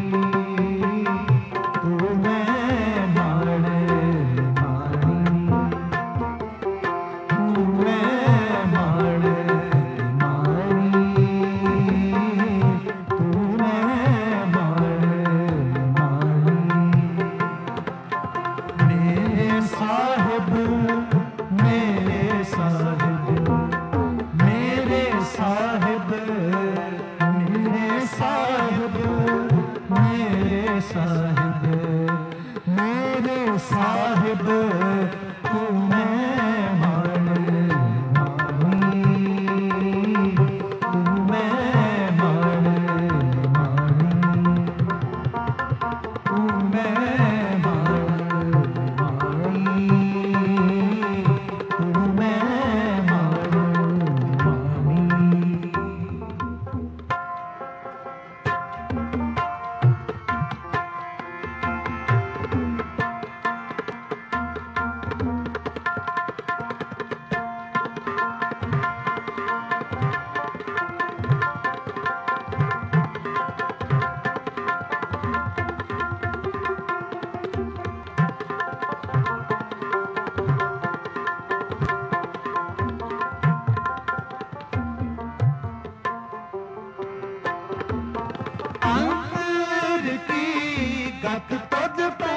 तू मैं माने मानी, तू मैं माने मानी, तू मैं माने मानी। मेरे साहिब, मेरे साहिब, मेरे साहिब, मेरे साहिब, मेरे साहिब, मेरे साहिब। तू मैं माने मानी, तू मैं माने मानी, तू मैं माने मानी, तू मैं माने मानी। अंतर की गत तुझ पे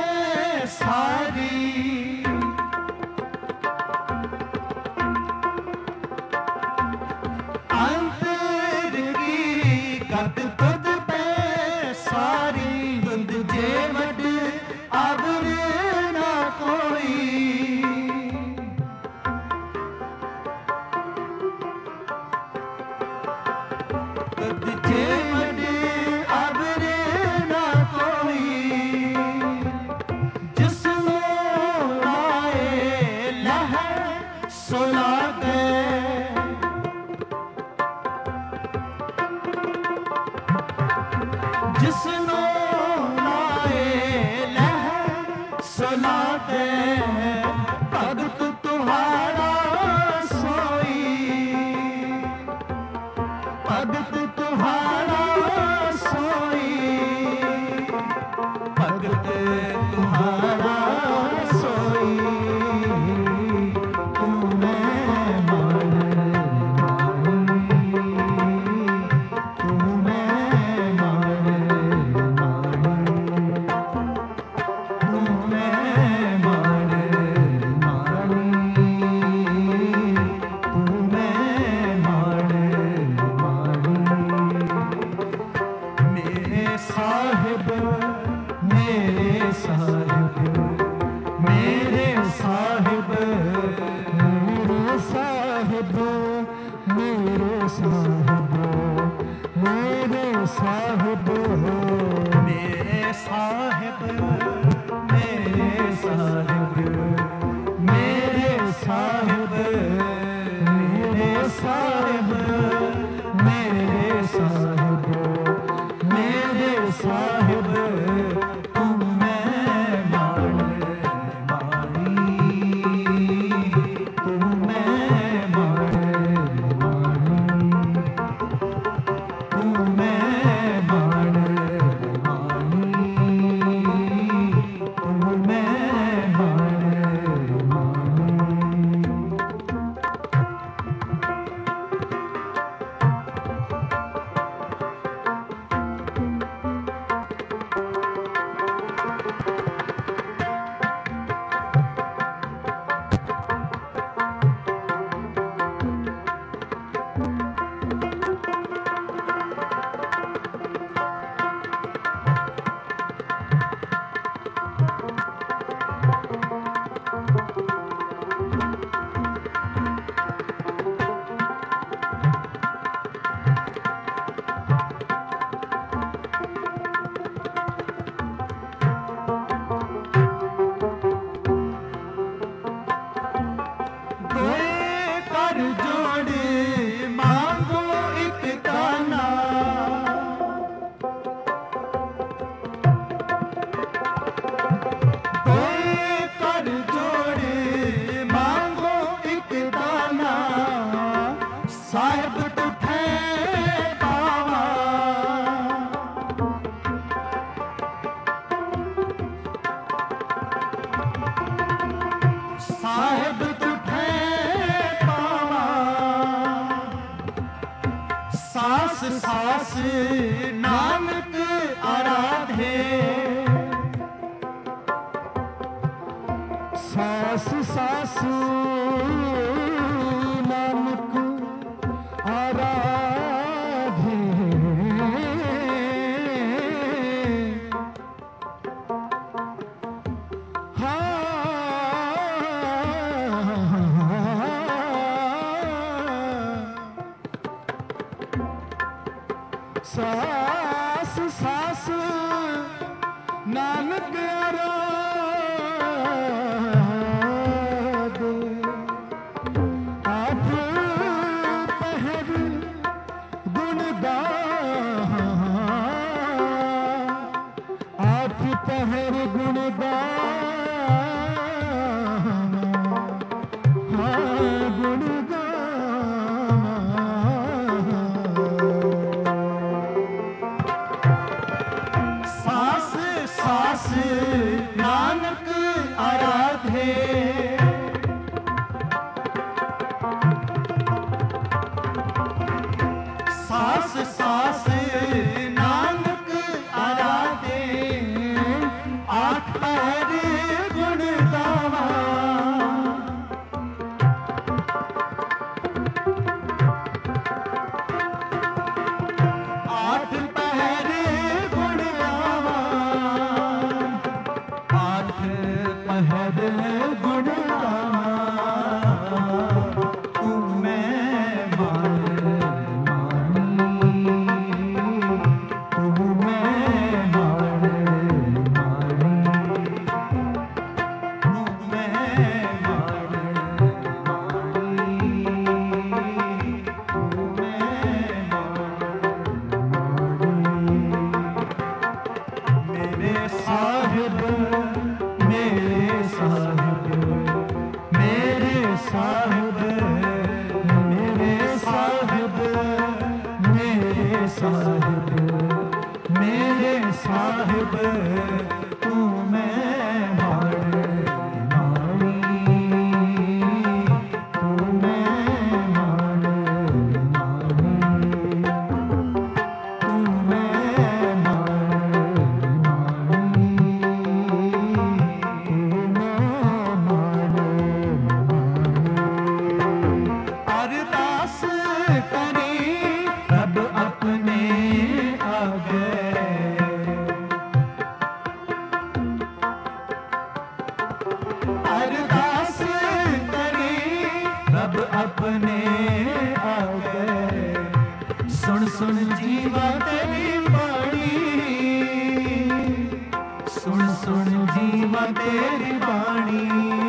सारी, अंतर की गत तुझ पे सारी। तुझे वड अवर ना कोई, तुझे वड अवर ना कोई। जिसनो आए लहर सुला दे, जिसनो आए लहर सुला दे। भगत तुम्हारा सोई, भगत तुम्हारा सोई, भगत तुम्हारा सोई। तू मैं माने मानी, तू मैं माने मानी, तू मैं माने मानी, तू मैं माने मानी। मेरे साहिब, मेरे साहिब, मेरे साहिब, मेरे साहिब, मेरे साहिब, मेरे साहिब, मेरे साहिब, मेरे साहिब, मेरे साहिब, मेरे साहिब, मेरे साहिब, मेरे साहिब। तू मैं माने मानी, तू मैं माने मानी, तू मैं माने मानी, तू मैं माने सास सास नानक आराधे, सास सास नानक आराधे, सास सास नानक आराधे, आप पहर गुणगान, आप पहर गुणगान, हाँ गुणगान। सास सास नानक आराधे, सास सास नानक आराधे, आठ पहर गुण गावा, आठ पहर गुण गावा, आठ पहर गुण गावा, तू मैं मान मानी, तू मैं मान मानी, तू मैं मान मानी, तू मैं मान। मेरे साहिब मेरे साहिब मेरे साहिब मेरे साहिब मेरे साहिब मेरे साहिब, तू मैं मान मानी, तू मैं मान मानी, तू मैं मान मानी, तू मैं मान मानी। अरदास करी रब अपने आगे, अरदास करी रब अपने आगे, सुन सुन जीवा तेरी बाणी, सुन सुन जीवा तेरी बाणी,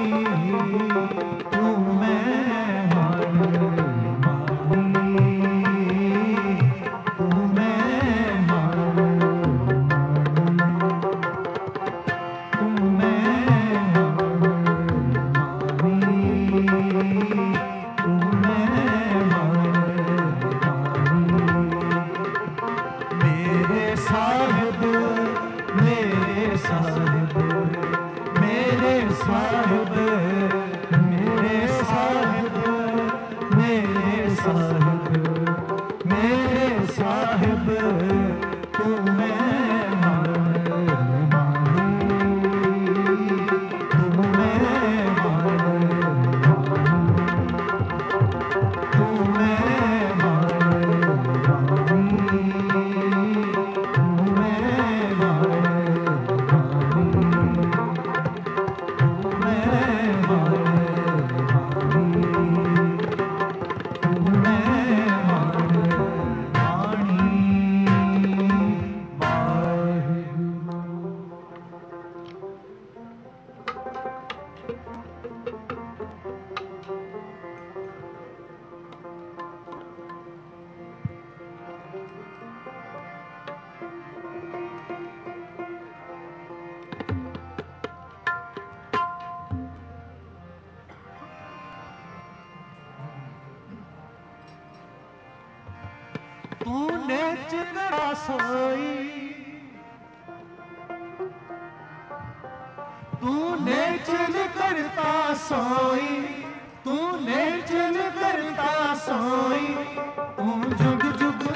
तू मैं मान मानी, तू मैं मान मानी, तू मैं मान मानी, तू मैं मान मानी। मेरे साहिब मेरे साहिब मेरे साहिब मेरे साहिब मेरे साहिब मेरे साहिब, तू मैं मान मानी, तू मैं मान मानी, तू मैं मान मानी, तू मैं मान तूने चिकरा सोई, तूने चिल करता सोई, तूने चिल करता सोई, तू जुग जुग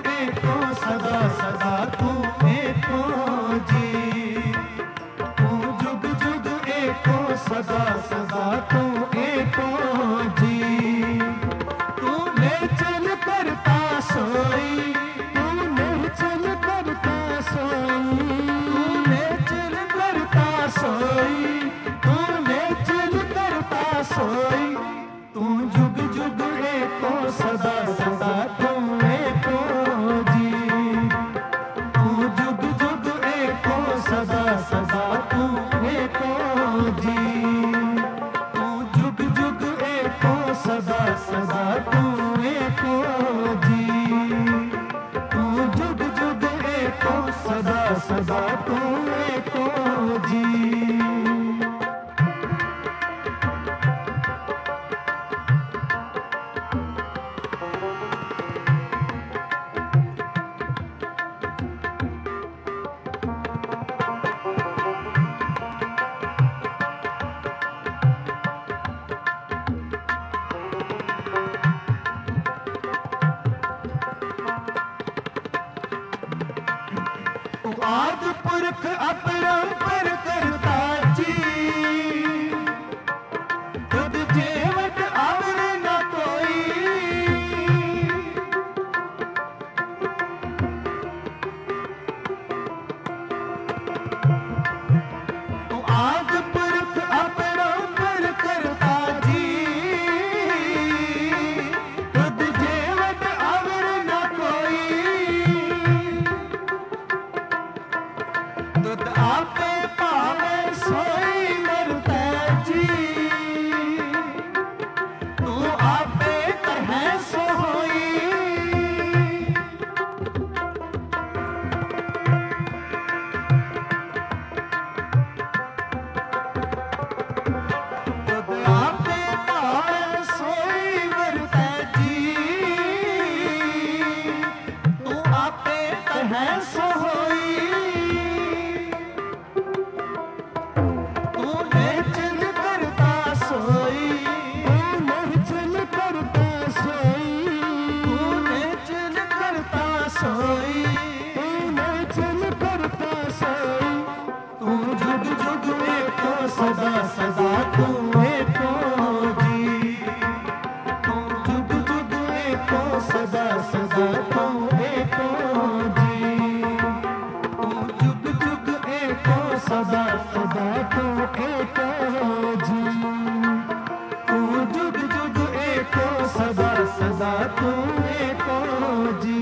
आदि पुरख अपरंपर करता जी, तुझ जेवट अवर न कोई। तू आदि पुरख अपरंपर करता जी, तुझ जेवट अवर न कोई। तुद आपे पावे सोई मरते जी, तू आपे कहे सो होई। तुद आपे पावे सोई मरते जी, तू आपे कहे सो होई। सदा सदा तू एको जी, तू जुग जुग एको सदा सदा तू एको जी, तू जुग जुग एको सदा सदा तू एको जी, तू जुग जुग एको सदा सदा तू एको जी।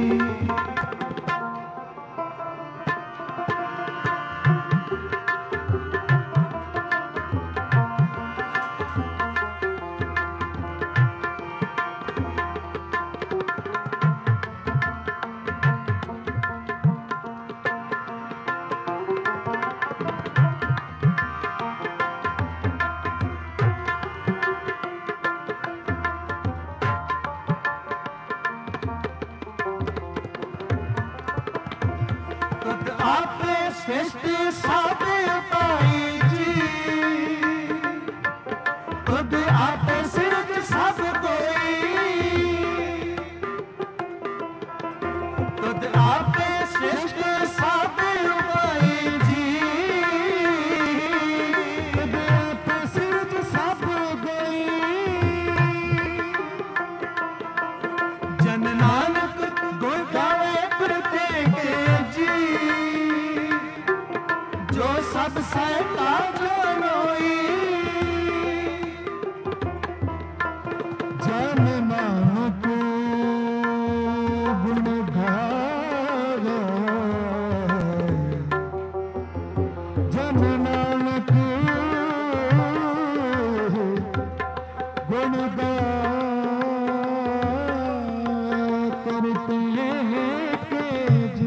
आपने सृष्टि सब उपाई जी, खुद आपे सिरज सब कोई। खुद आपे सृष्टि सब उपाई जी, खुद आपे सिरज सब कोई। जन नानक गुण गावे प्रत्येक जी, जो सब सहता जनोई। जन नानक गुण गावे, जन नानक गुण करते के जी।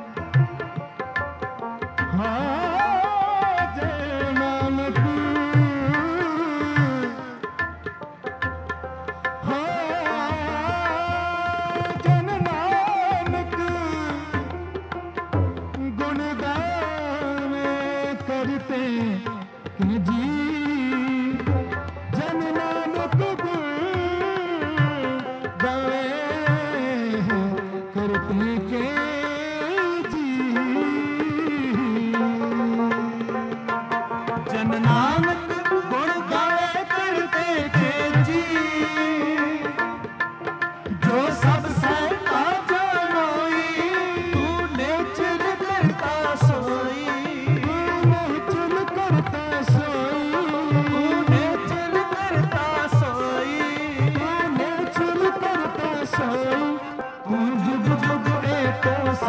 जन नानक गुण गावे करते के जी, जो सब सहता जनोई। तू नेचर करता सोई, तू नेचर करता सोई, तू नेचर करता सोई, तू नेचर करता सोई। तू जुग जुग एको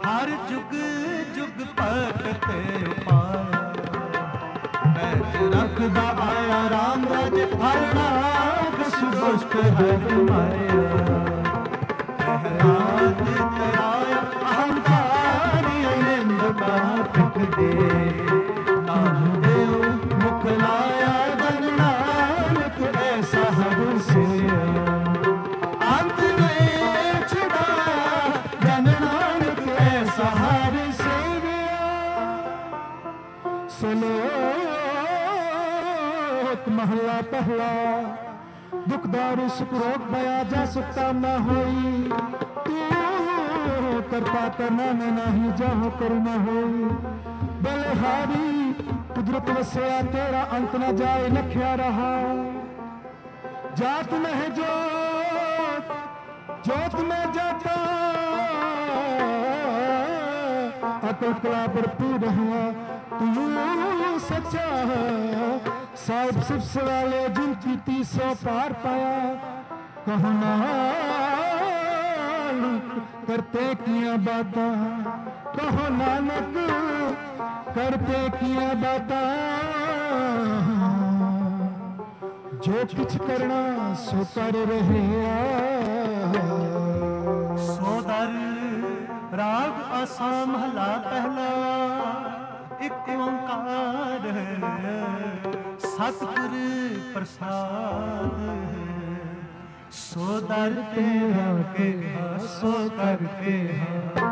हर जुग जुग भगत उपाया, बैठ रखदा आया राम राज, हर नाग सुदुष्ट हर माया। प्रहलाद तराया अहंकारी, अनिंद का पिख दे, नामदेव मुख लाया धन नानक, ऐसा हर सोया। अंत नहीं छुड़ाया जन नानक, ऐसा हर सोया। श्लोक महला पहला। दुखदारु सुख रोग भया जा सुखता न होई, तू करता करना में नहीं जाहो करुणा होई। बलहारी कुदरत वसया तेरा, अंत न जाए लख्या रहा। जात में है जोत, जोत में जाता, अकल कला भरपूर हुआ, तू सच्चा साहिब सिर्फ वाले जिनकी 300 पार पाया। कहो नानक करते किया बाता, कहो नानक करते किया बाता। जो कुछ करना सो कर रहे सो दर। राग आसा महला पहला। एक ओंकार सतगुर प्रसाद, सो दर तेरा केहा सो कर केहा।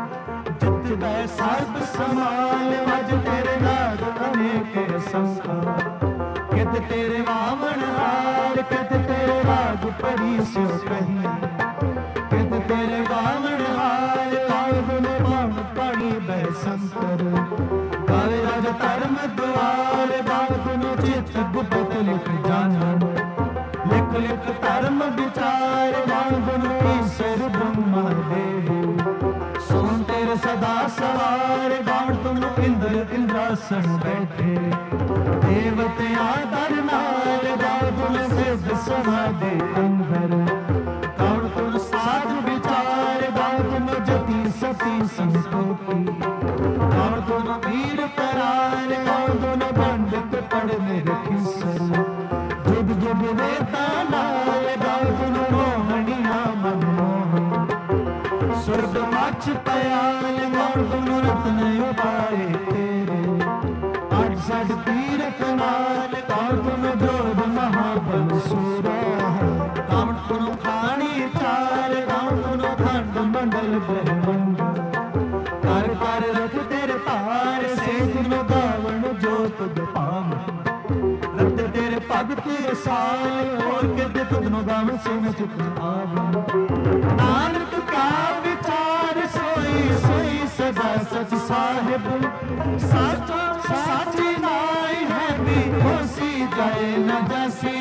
जित बै सर्ब समाल, वज तेरे नाग अनेक संखा। कित तेरे वामन हार, कित तेरे राग परी सो कही। कित तेरे वामन हार, काल गुण भाव पड़ी बै संकर। गावे राज धर्म द्वार, बाल गुण चित गुप्त लिख जानन। लिख लिख धर्म विचार, बाल गुण ईश्वर ब्रह्मा देव। सोन तेरे सदा सवार, बाण तुम इंद्र इंद्रासन बैठे। देवते आदर नाल, बाण तुम सिद्ध समाधि अंदर। कौन तुम साध विचार, बाण तुम जति सती संतोषी। कौन तुम वीर करार, कौन तुम पंडित पढ़ने रखी सर। जुग जुग वेता नाल, बाण तुम मोहनिया मनमोहन। स्वर्ग मच पयाल, कौन तुम रत्न उपाए तेरे। अठ सठ तीरथ नाल, कौन तुम जोध महाबल सूरा। कौन तुम खानी चार, कौन तुम खंड मंडल ब्रह्मंड। कर कर रख तेरे तार, से तुम गावन जो तुद पाव। रत तेरे भगत साल, और कित तुम गावन से न चुक आव। नानक का विचार सोई सोई सदा सच साहिब। साचा साची नाई है भी होसी जाए न जासी।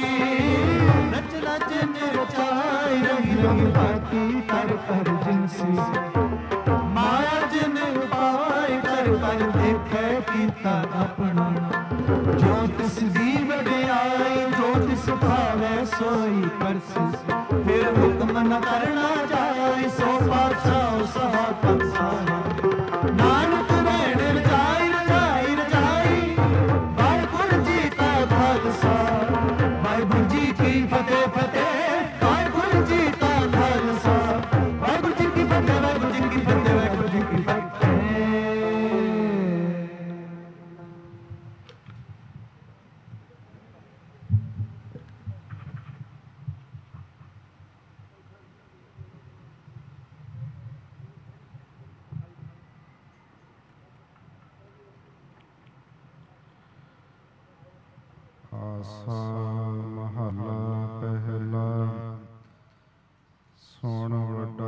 रच रच निरचाई रही रही बाकी कर कर जिनसी। माया जिन उपाय कर कर देखे कीता अपना। जो तिस दी वडियाई, जो तिस भावे सोई करसी। फिर हुक्म न करना जाए, सो पातशाह सहा कंसाहा। नानक रहण रजाई रजाई रजाई, वाहिगुरू जी का खालसा। वाहिगुरू जी की फतेह फतेह, वाहिगुरू जी का खालसा। वाहिगुरू जी की फतेह, वाहिगुरू जी की फतेह, वाहिगुरू जी की फतेह। आसा महला पहला। सुन वड्डा